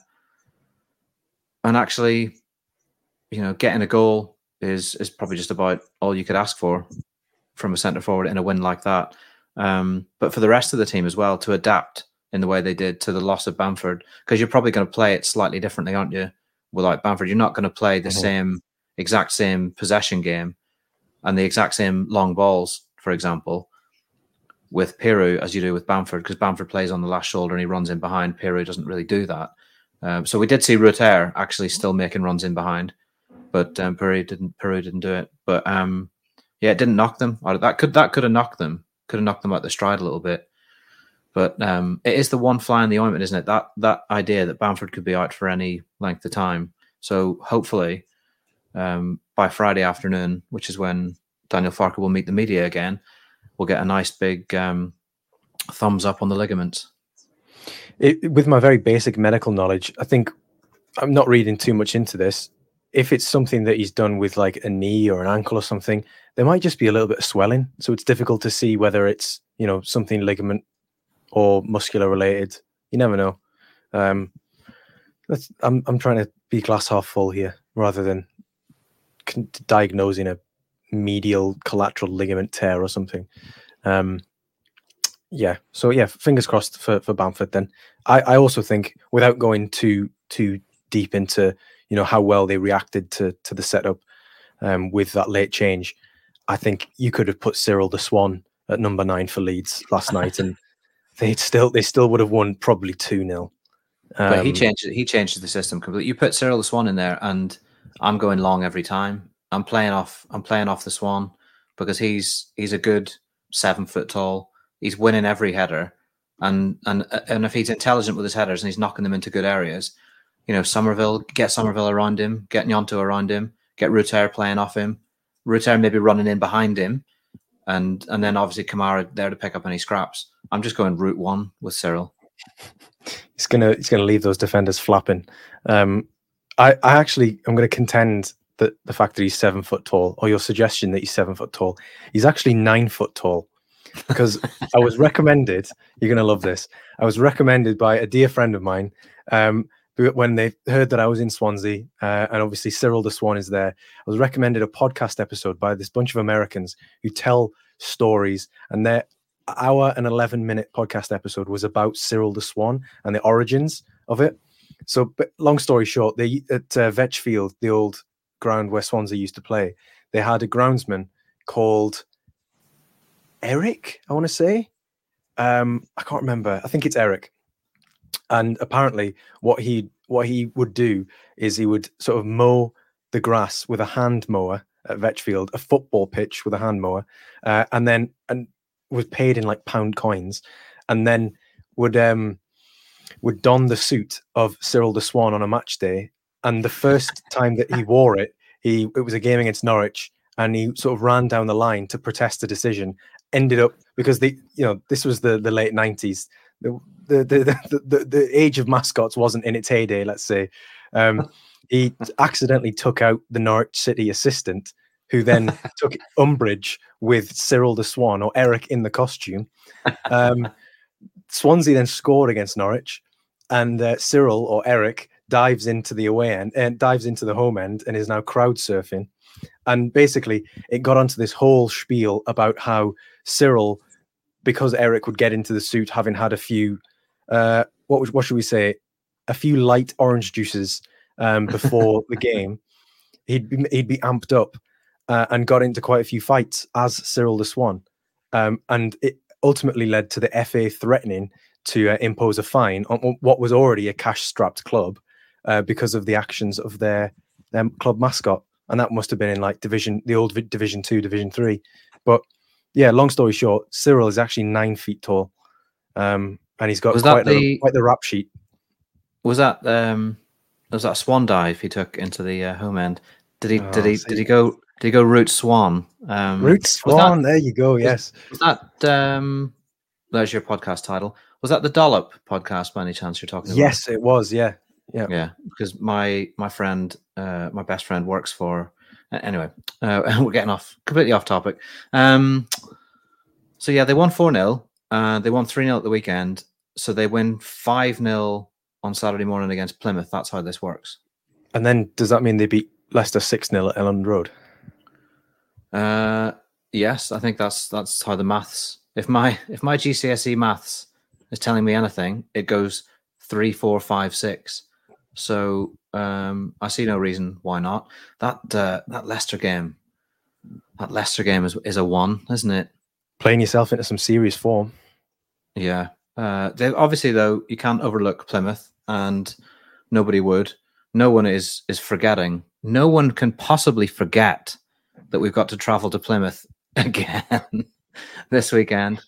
actually, you know, getting a goal is probably just about all you could ask for from a centre forward in a win like that. But for the rest of the team as well, to adapt in the way they did to the loss of Bamford, because you're probably going to play it slightly differently, aren't you? Without Bamford, you're not going to play the exact same possession game and the exact same long balls, for example, with Peru as you do with Bamford, because Bamford plays on the last shoulder and he runs in behind. Peru doesn't really do that. So we did see Rutter actually still making runs in behind, but Peru didn't do it. But yeah, it didn't knock them out. That could have knocked them. Could have knocked them out the stride a little bit. But it is the one fly in the ointment, isn't it? That idea that Bamford could be out for any length of time. So hopefully by Friday afternoon, which is when Daniel Farke will meet the media again, we'll get a nice big thumbs up on the ligaments. With my very basic medical knowledge, I think I'm not reading too much into this. If it's something that he's done with like a knee or an ankle or something, there might just be a little bit of swelling. So it's difficult to see whether it's, you know, something ligament or muscular related. You never know. I'm trying to be glass half full here rather than diagnosing a medial collateral ligament tear or something. Yeah. So yeah, fingers crossed for Bamford then. I also think, without going too deep into, how well they reacted to the setup with that late change. I think you could have put Cyril the Swan at number 9 for Leeds last night, and they still would have won probably 2-0. But he changes the system completely. You put Cyril the Swan in there, and I'm going long every time. I'm playing off the Swan because he's a good 7 foot tall. He's winning every header, and if he's intelligent with his headers and he's knocking them into good areas, Somerville around him, get Gnonto around him, get Ruter playing off him, Ruter maybe running in behind him, and then obviously Kamara there to pick up any scraps. I'm just going route 1 with Cyril. He's gonna leave those defenders flapping. I'm gonna contend that the fact that he's 7 foot tall, or your suggestion that he's 7 foot tall, he's actually 9 foot tall. Because I was recommended, you're gonna love this. I was recommended by a dear friend of mine, when they heard that I was in Swansea, and obviously Cyril the Swan is there. I was recommended a podcast episode by this bunch of Americans who tell stories, and their hour and 11-minute podcast episode was about Cyril the Swan and the origins of it. So, but long story short, they at Vetchfield, the old ground where Swansea used to play, they had a groundsman called Eric, I want to say. I can't remember. I think it's Eric. And apparently what he would do is he would sort of mow the grass with a hand mower at Vetchfield, a football pitch with a hand mower, and was paid in like pound coins, and then would don the suit of Cyril the Swan on a match day. And the first time that he wore it, it was a game against Norwich, and he sort of ran down the line to protest the decision. Ended up, because this was the late 90s. The age of mascots wasn't in its heyday, let's say. He accidentally took out the Norwich City assistant, who then took umbrage with Cyril the Swan, or Eric in the costume. Swansea then scored against Norwich, and Cyril, or Eric, dives into the away end and dives into the home end and is now crowd surfing. And basically, it got onto this whole spiel about how Cyril, because Eric would get into the suit having had a few, what should we say, a few light orange juices before the game, he'd be amped up and got into quite a few fights as Cyril the Swan, and it ultimately led to the FA threatening to impose a fine on what was already a cash-strapped club because of the actions of their club mascot. And that must have been in like the old Division 2, Division 3. But yeah, long story short, Cyril is actually 9 feet tall, and he's got quite the rap sheet. Was that a swan dive he took into the home end? Did he go route Swan? Route Swan. There you go. Yes. Was that there's your podcast title? Was that the Dollop podcast by any chance you're talking about? Yes, it was. Yeah. Because my friend, my best friend, works for. Anyway, we're getting completely off topic. So yeah, they won 4-0. They won 3-0 at the weekend. So they win 5-0 on Saturday morning against Plymouth. That's how this works. And then does that mean they beat Leicester 6-0 at Elland Road? Yes, I think that's how the maths. If my GCSE maths is telling me anything, it goes 3, 4, 5, 6. So I see no reason why not. That Leicester game is a 1, isn't it? Playing yourself into some serious form. Yeah. They obviously, though, you can't overlook Plymouth, and nobody would. No one is forgetting. No one can possibly forget that we've got to travel to Plymouth again this weekend.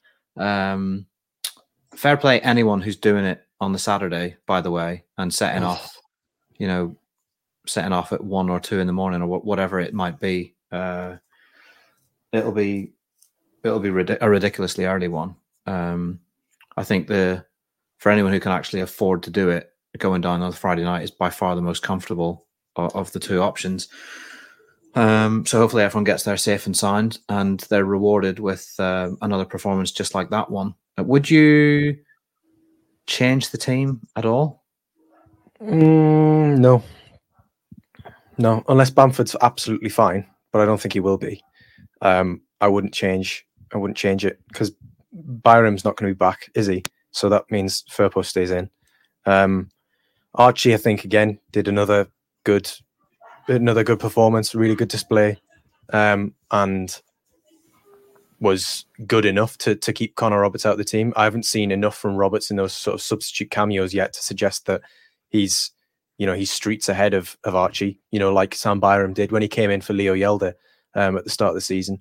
Fair play anyone who's doing it on the Saturday, by the way, and setting off at 1 or 2 in the morning or whatever it might be. It'll be a ridiculously early one. I think for anyone who can actually afford to do it, going down on the Friday night is by far the most comfortable of the two options. So hopefully everyone gets there safe and sound, and they're rewarded with another performance just like that one. Would you change the team at all? No, unless Bamford's absolutely fine, but I don't think he will be. I wouldn't change it because Byram's not going to be back, is he? So that means Firpo stays in. Archie, I think, again, did another another good performance, really good display, and was good enough to keep Connor Roberts out of the team. I haven't seen enough from Roberts in those sort of substitute cameos yet to suggest that he's streets ahead of Archie, like Sam Byram did when he came in for Leo Yelder at the start of the season.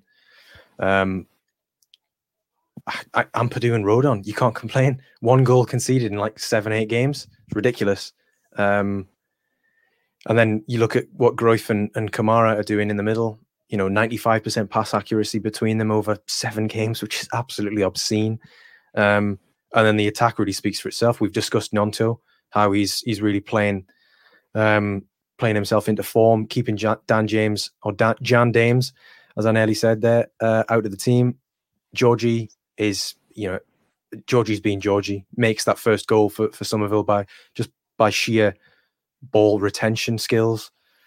Ampadu and Rodon, you can't complain. 1 goal conceded in like 7-8 games. It's ridiculous. And then you look at what Cruyff and Kamara are doing in the middle. 95% pass accuracy between them over 7 games, which is absolutely obscene. And then the attack really speaks for itself. We've discussed Gnonto, how he's really playing himself into form, keeping Jan James, as I nearly said there, out of the team. Georgie is, Georgie's being Georgie, makes that first goal for Somerville by sheer ball retention skills.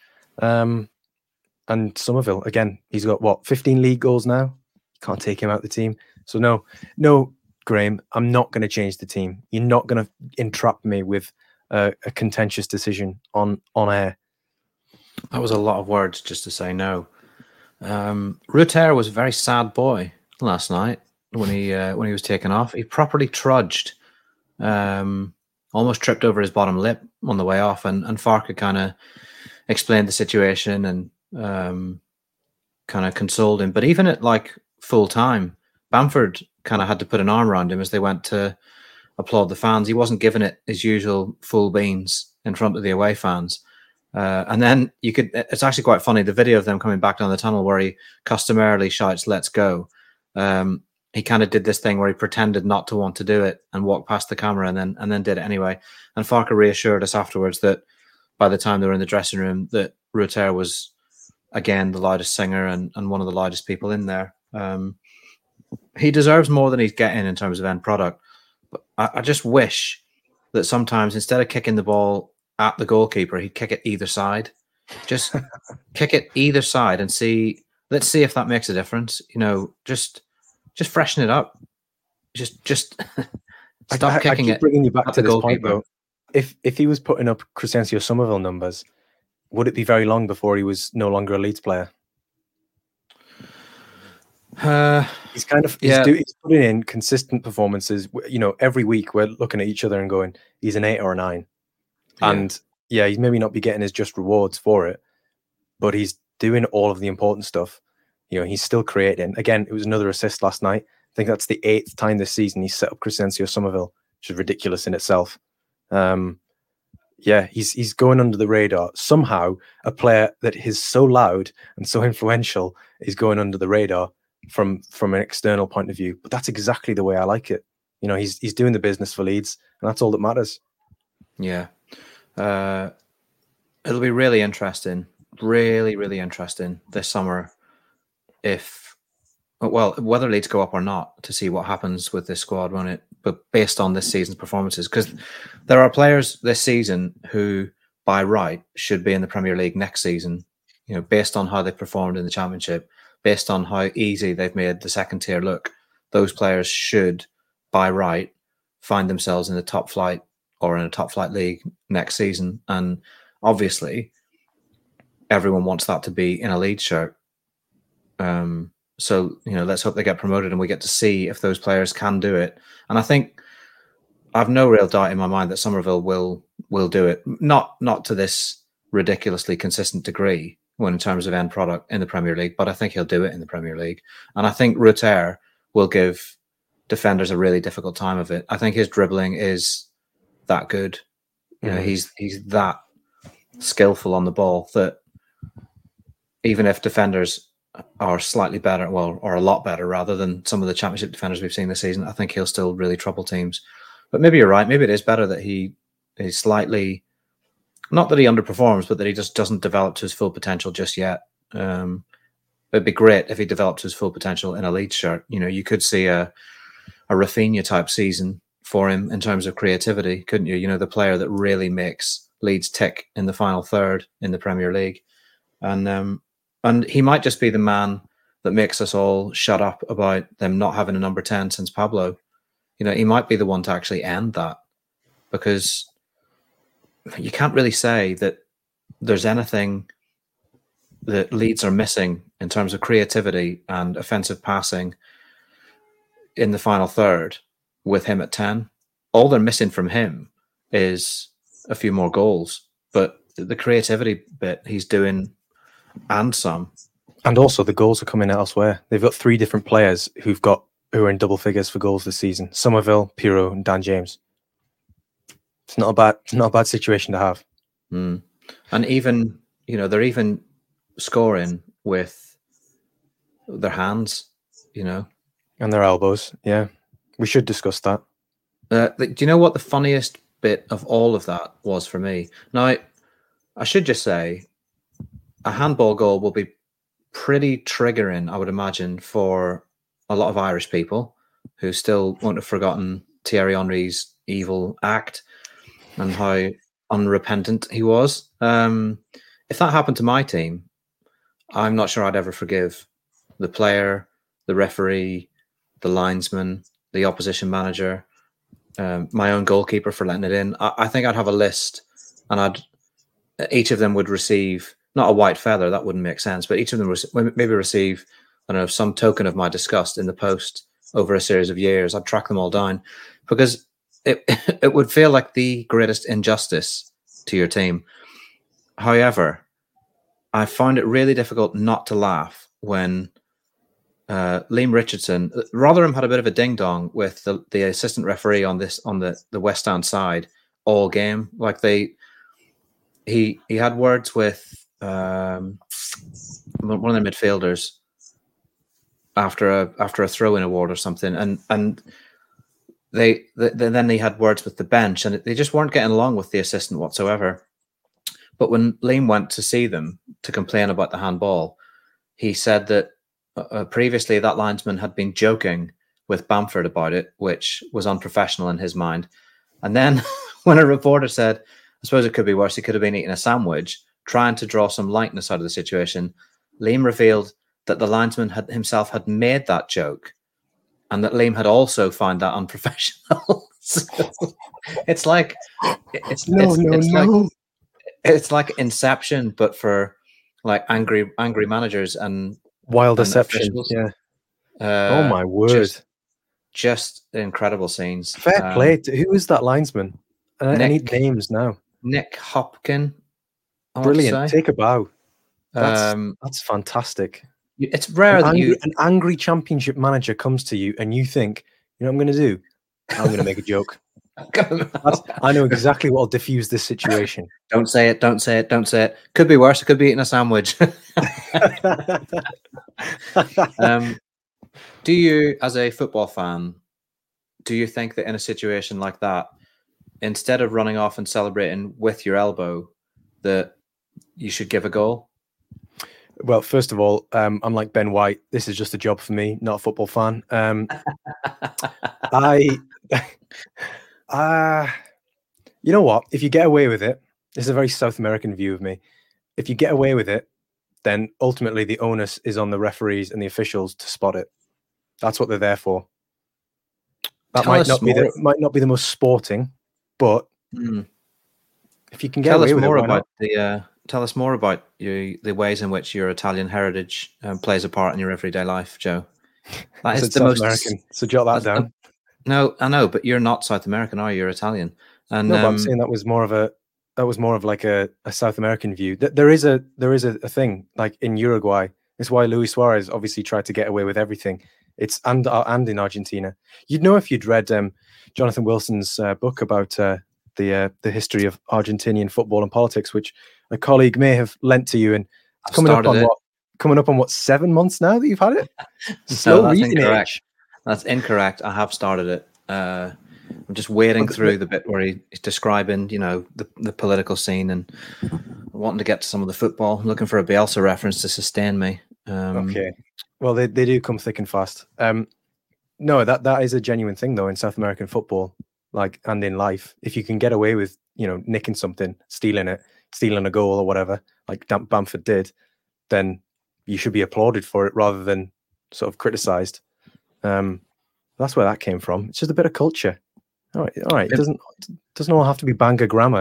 And Somerville, again, he's got 15 league goals now. Can't take him out of the team. So no, Graham, I'm not going to change the team. You're not going to entrap me with a contentious decision on air. That was a lot of words just to say no. Ruter was a very sad boy last night when he was taken off. He properly trudged, almost tripped over his bottom lip on the way off, and Farke kind of explained the situation and kind of consoled him. But even at like full time, Bamford kind of had to put an arm around him as they went to applaud the fans. He wasn't giving it his usual full beans in front of the away fans. And then it's actually quite funny, the video of them coming back down the tunnel where he customarily shouts, "Let's go." He kind of did this thing where he pretended not to want to do it and walked past the camera and then did it anyway. And Farke reassured us afterwards that by the time they were in the dressing room, that Ruter was again the loudest singer and one of the loudest people in there. He deserves more than he's getting in terms of end product. But I just wish that sometimes instead of kicking the ball at the goalkeeper, he'd kick it either side. Just kick it either side and let's see if that makes a difference. Just freshen it up. Just stop kicking it. Bringing you back to this point, though. If he was putting up Crescencio Somerville numbers, would it be very long before he was no longer a Leeds player? He's putting in consistent performances. Every week we're looking at each other and going, he's an 8 or a 9. Yeah. And he's maybe not be getting his just rewards for it, but he's doing all of the important stuff. He's still creating. Again, it was another assist last night. I think that's the 8th time this season he's set up Crescencio Somerville, which is ridiculous in itself. He's going under the radar. Somehow, a player that is so loud and so influential is going under the radar from an external point of view. But that's exactly the way I like it. He's doing the business for Leeds, and that's all that matters. Yeah. It'll be really interesting, really, really interesting this summer whether Leeds go up or not, to see what happens with this squad, won't it? But based on this season's performances, because there are players this season who, by right, should be in the Premier League next season, based on how they performed in the Championship, based on how easy they've made the second tier look. Those players should, by right, find themselves in the top flight or in a top flight league next season. And obviously, everyone wants that to be in a Leeds shirt. So, let's hope they get promoted and we get to see if those players can do it. And I think I've no real doubt in my mind that Somerville will do it. Not to this ridiculously consistent degree when in terms of end product in the Premier League, but I think he'll do it in the Premier League. And I think Ruter will give defenders a really difficult time of it. I think his dribbling is that good. He's that skillful on the ball that even if defenders are slightly better, or a lot better rather than some of the Championship defenders we've seen this season, I think he'll still really trouble teams. But maybe you're right. Maybe it is better that he is slightly, not that he underperforms, but that he just doesn't develop to his full potential just yet. It'd be great if he developed his full potential in a Leeds shirt. You could see a Rafinha type season for him in terms of creativity, couldn't you? The player that really makes Leeds tick in the final third in the Premier League. And he might just be the man that makes us all shut up about them not having a number 10 since Pablo. He might be the one to actually end that, because you can't really say that there's anything that Leeds are missing in terms of creativity and offensive passing in the final third with him at 10, all they're missing from him is a few more goals. But the creativity bit he's doing, and some. And also the goals are coming elsewhere. They've got 3 different players who are in double figures for goals this season: Somerville, Pirro, and Dan James. It's not a bad situation to have. And even, they're even scoring with their hands, and their elbows. Yeah, we should discuss that. Do you know what the funniest bit of all of that was for me? Now, I should just say, a handball goal will be pretty triggering, I would imagine, for a lot of Irish people who still won't have forgotten Thierry Henry's evil act and how unrepentant he was. If that happened to my team, I'm not sure I'd ever forgive the player, the referee, the linesman, the opposition manager, my own goalkeeper for letting it in. I think I'd have a list, and each of them would receive, not a white feather, that wouldn't make sense, but each of them would maybe receive, I don't know, some token of my disgust in the post over a series of years. I'd track them all down, because it would feel like the greatest injustice to your team. However, I found it really difficult not to laugh when Liam Richardson, Rotherham had a bit of a ding-dong with the assistant referee on the West Stand side all game. Like he had words with one of the midfielders after a throw-in award or something, and then they had words with the bench, and they just weren't getting along with the assistant whatsoever. But when Liam went to see them to complain about the handball, he said that previously that linesman had been joking with Bamford about it, which was unprofessional in his mind. And then when a reporter said, I suppose it could be worse, he could have been eating a sandwich, trying to draw some lightness out of the situation, Liam revealed that the linesman himself had made that joke, and that Liam had also found that unprofessional. So it's like it's like Inception, but for like angry managers and wild deception. Yeah. Oh my word! Just incredible scenes. Fair play. Who is that linesman? I need names now. Nick Hopkin. Brilliant. Take a bow. That's fantastic. It's rare an angry championship manager comes to you and you think, you know what I'm going to do? I'm going to make a joke. I know exactly what will diffuse this situation. Don't say it. Don't say it. Don't say it. Could be worse. It could be eating a sandwich. Do you, as a football fan, do you think that in a situation like that, instead of running off and celebrating with your elbow, that you should give a goal? Well, first of all, I'm like Ben White. This is just a job for me, not a football fan. You know what? If you get away with it, this is a very South American view of me. If you get away with it, then ultimately the onus is on the referees and the officials to spot it. That's what they're there for. That might not be the most sporting, but if you can get away with it, tell us more about the ways in which your Italian heritage plays a part in your everyday life, Joe. That is the most American. So jot that down. No, I know, but you're not South American, are you? You're Italian. And no, but I'm saying that was more of like a South American view. There is a thing like in Uruguay. It's why Luis Suarez obviously tried to get away with everything. It's and in Argentina. You'd know if you'd read Jonathan Wilson's book about the history of Argentinian football and politics, which a colleague may have lent to you, and coming up on what 7 months now that you've had it. Slow reading age. That's incorrect. I have started it. I'm just wading through the bit where he's describing, the political scene and wanting to get to some of the football. I'm looking for a Bielsa reference to sustain me. Okay. Well, they do come thick and fast. No, that is a genuine thing though in South American football, like, and in life. If you can get away with, nicking something, stealing a goal or whatever, like Bamford did, then you should be applauded for it rather than sort of criticised. That's where that came from. It's just a bit of culture. All right. It doesn't all have to be banger grammar,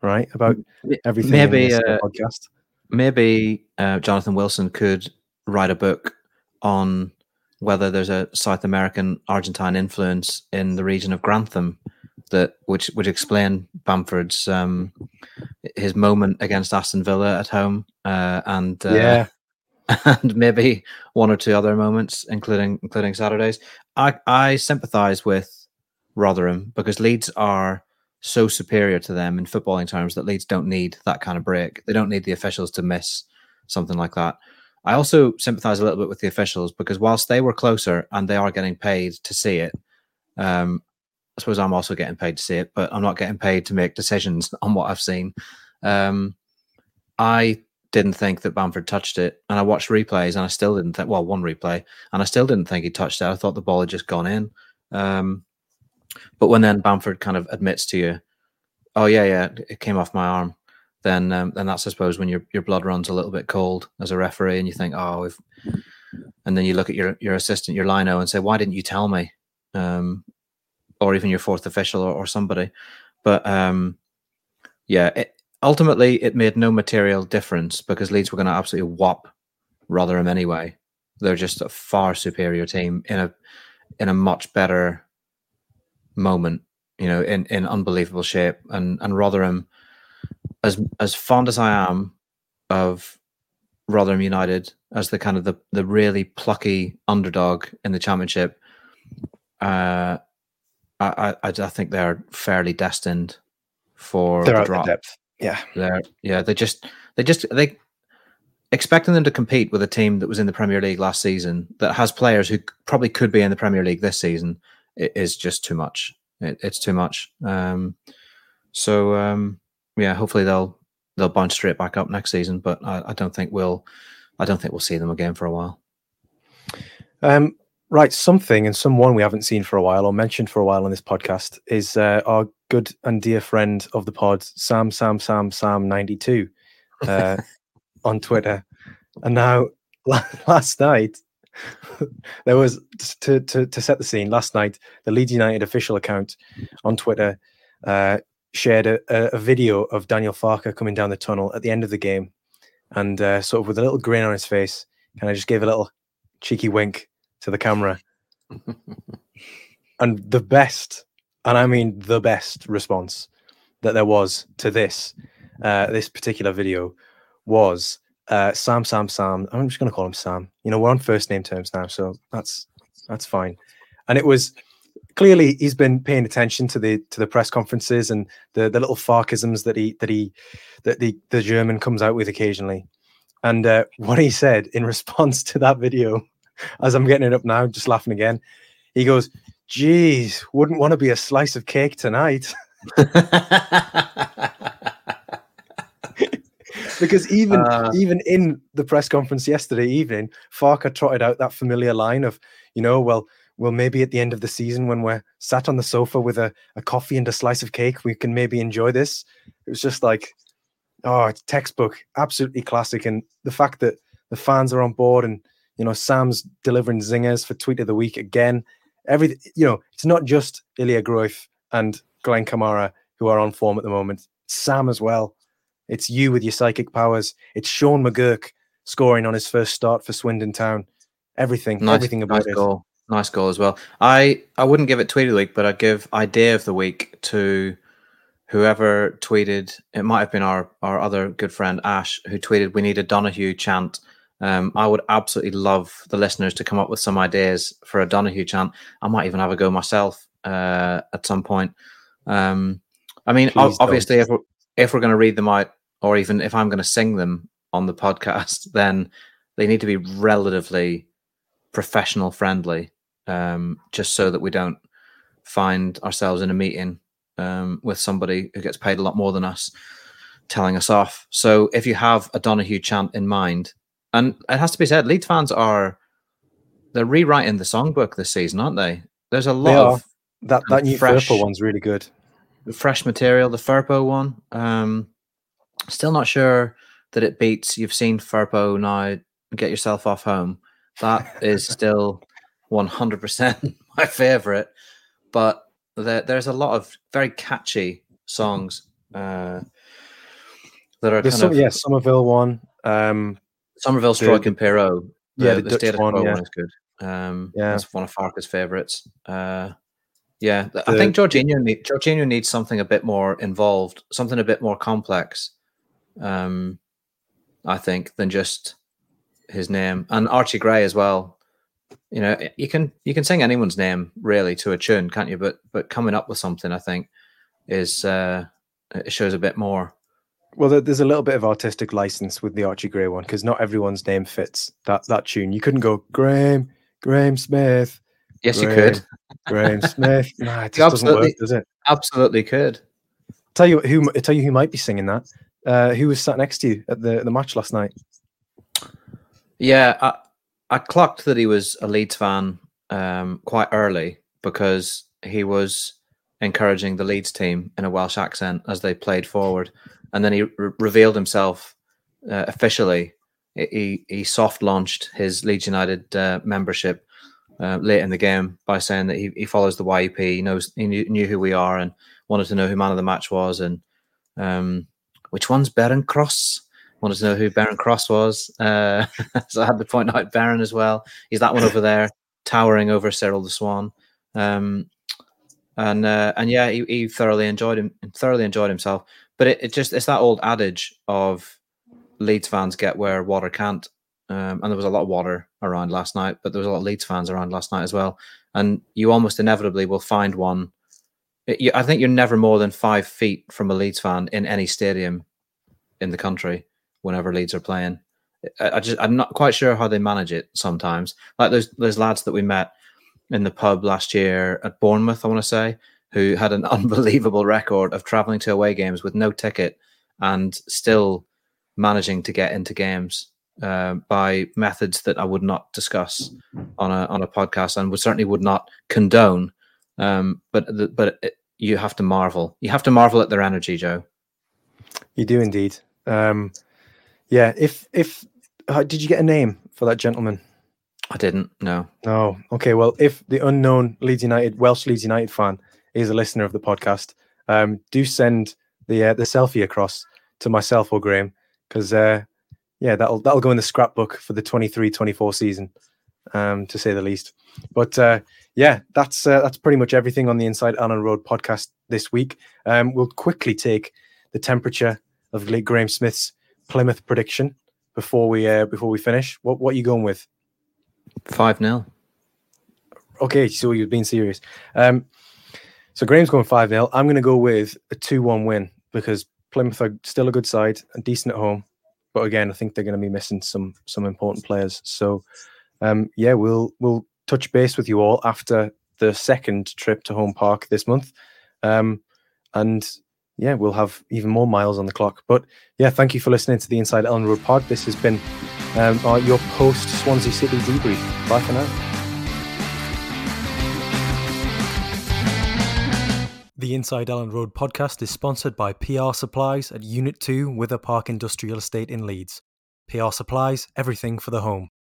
right? About everything maybe in this podcast. Maybe Jonathan Wilson could write a book on whether there's a South American Argentine influence in the region of Grantham that which would explain Bamford's his moment against Aston Villa at home and maybe one or two other moments, including Saturdays. I sympathise with Rotherham because Leeds are so superior to them in footballing terms that Leeds don't need that kind of break. They don't need the officials to miss something like that. I also sympathise a little bit with the officials because whilst they were closer and they are getting paid to see it, I suppose I'm also getting paid to see it, but I'm not getting paid to make decisions on what I've seen. I didn't think that Bamford touched it, and I watched replays, and I still didn't think. Well, one replay, and I still didn't think he touched it. I thought the ball had just gone in. But when then Bamford kind of admits to you, "Oh yeah, it came off my arm," then that's I suppose when your blood runs a little bit cold as a referee, and you think, "Oh," and then you look at your assistant, your lino, and say, "Why didn't you tell me?" Or even your fourth official or somebody. But ultimately it made no material difference because Leeds were going to absolutely whop Rotherham anyway. They're just a far superior team in a much better moment, in unbelievable shape. And Rotherham, as fond as I am of Rotherham United as the kind of the really plucky underdog in the Championship, I think they're fairly destined for They're the out drop. of depth. They expecting them to compete with a team that was in the Premier League last season that has players who probably could be in the Premier League this season. It is just too much. It's too much. Hopefully they'll bounce straight back up next season, but I don't think we'll see them again for a while. Right, something and someone we haven't seen for a while or mentioned for a while on this podcast is our good and dear friend of the pod, Sam 92 on Twitter. And now last night there was to set the scene. Last night, the Leeds United official account on Twitter shared a video of Daniel Farke coming down the tunnel at the end of the game, and sort of with a little grin on his face, kind of just gave a little cheeky wink to the camera. And the best, and I mean the best response that there was to this particular video was Sam. I'm just going to call him Sam. We're on first name terms now, so that's fine. And it was clearly he's been paying attention to the press conferences and the little Farkisms that the German comes out with occasionally. And what he said in response to that video, as I'm getting it up now, just laughing again, he goes, "Geez, wouldn't want to be a slice of cake tonight." Because even in the press conference yesterday evening, Farke trotted out that familiar line of, well, maybe at the end of the season when we're sat on the sofa with a coffee and a slice of cake, we can maybe enjoy this. It was just like, it's textbook, absolutely classic. And the fact that the fans are on board and, Sam's delivering zingers for tweet of the week again. Everything, it's not just Ilya Gruev and Glenn Kamara who are on form at the moment. It's Sam as well. It's you with your psychic powers. It's Sean McGurk scoring on his first start for Swindon Town. Everything about it. Goal. Nice goal as well. I wouldn't give it tweet of the week, but I'd give idea of the week to whoever tweeted. It might have been our other good friend Ash, who tweeted, "We need a Donahue chant." I would absolutely love the listeners to come up with some ideas for a Donahue chant. I might even have a go myself at some point. Obviously, if we're going to read them out, or even if I'm going to sing them on the podcast, then they need to be relatively professional friendly, just so that we don't find ourselves in a meeting with somebody who gets paid a lot more than us telling us off. So if you have a Donahue chant in mind, and it has to be said, Leeds fans they're rewriting the songbook this season, aren't they? There's a lot of that new Firpo one's really good. Fresh material, the Firpo one. Still not sure that it beats "You've Seen Firpo Now, Get Yourself Off Home." That is still 100% my favorite. But there's a lot of very catchy songs. that are kind of Somerville one. Somerville, Stroik, and Pirot. The the Dutch one is good. That's one of Farke's favourites. I think Jorginho needs something a bit more involved, something a bit more complex. I think than just his name, and Archie Gray as well. You know, you can sing anyone's name really to a tune, can't you? But coming up with something, I think, is it shows a bit more. Well, there's a little bit of artistic license with the Archie Gray one because not everyone's name fits that tune. You couldn't go Graham Smith. Yes, you could. Graham Smith. Nah, it just doesn't work, does it? Absolutely could. Tell you who might be singing that. Who was sat next to you at the match last night? Yeah, I clocked that he was a Leeds fan quite early because he was encouraging the Leeds team in a Welsh accent as they played forward. And then he revealed himself officially. He soft launched his Leeds United membership late in the game by saying that he follows the YEP. He knew who we are and wanted to know who man of the match was and which one's Beren Cross. Wanted to know who Beren Cross was. So I had to point out Beren as well. He's that one over there, towering over Cyril the Swan. He thoroughly enjoyed himself. But it's that old adage of Leeds fans get where water can't. And there was a lot of water around last night, but there was a lot of Leeds fans around last night as well. And you almost inevitably will find one. I think you're never more than 5 feet from a Leeds fan in any stadium in the country whenever Leeds are playing. I'm not quite sure how they manage it sometimes. Like those lads that we met in the pub last year at Bournemouth, I want to say, who had an unbelievable record of traveling to away games with no ticket and still managing to get into games by methods that I would not discuss on a podcast and certainly would not condone. You have to marvel. You have to marvel at their energy, Joe. You do indeed. If did you get a name for that gentleman? I didn't. No. Oh, okay. Well, if the unknown Welsh Leeds United fan is a listener of the podcast, do send the selfie across to myself or Graham because that'll go in the scrapbook for the 23-24 season, to say the least. But that's pretty much everything on the Inside Allen Road podcast this week. We'll quickly take the temperature of Graham Smith's Plymouth prediction before we finish. What are you going with? 5-0. Okay, so you're being serious. So Graham's going 5-0. I'm going to go with a 2-1 win because Plymouth are still a good side and decent at home. But again, I think they're going to be missing some important players. So, we'll touch base with you all after the second trip to Home Park this month. We'll have even more miles on the clock. But thank you for listening to the Inside Allen Road pod. This has been your post Swansea City debrief. Bye for now. The Inside Allen Road podcast is sponsored by PR Supplies at Unit 2 Wither Park Industrial Estate in Leeds. PR Supplies, everything for the home.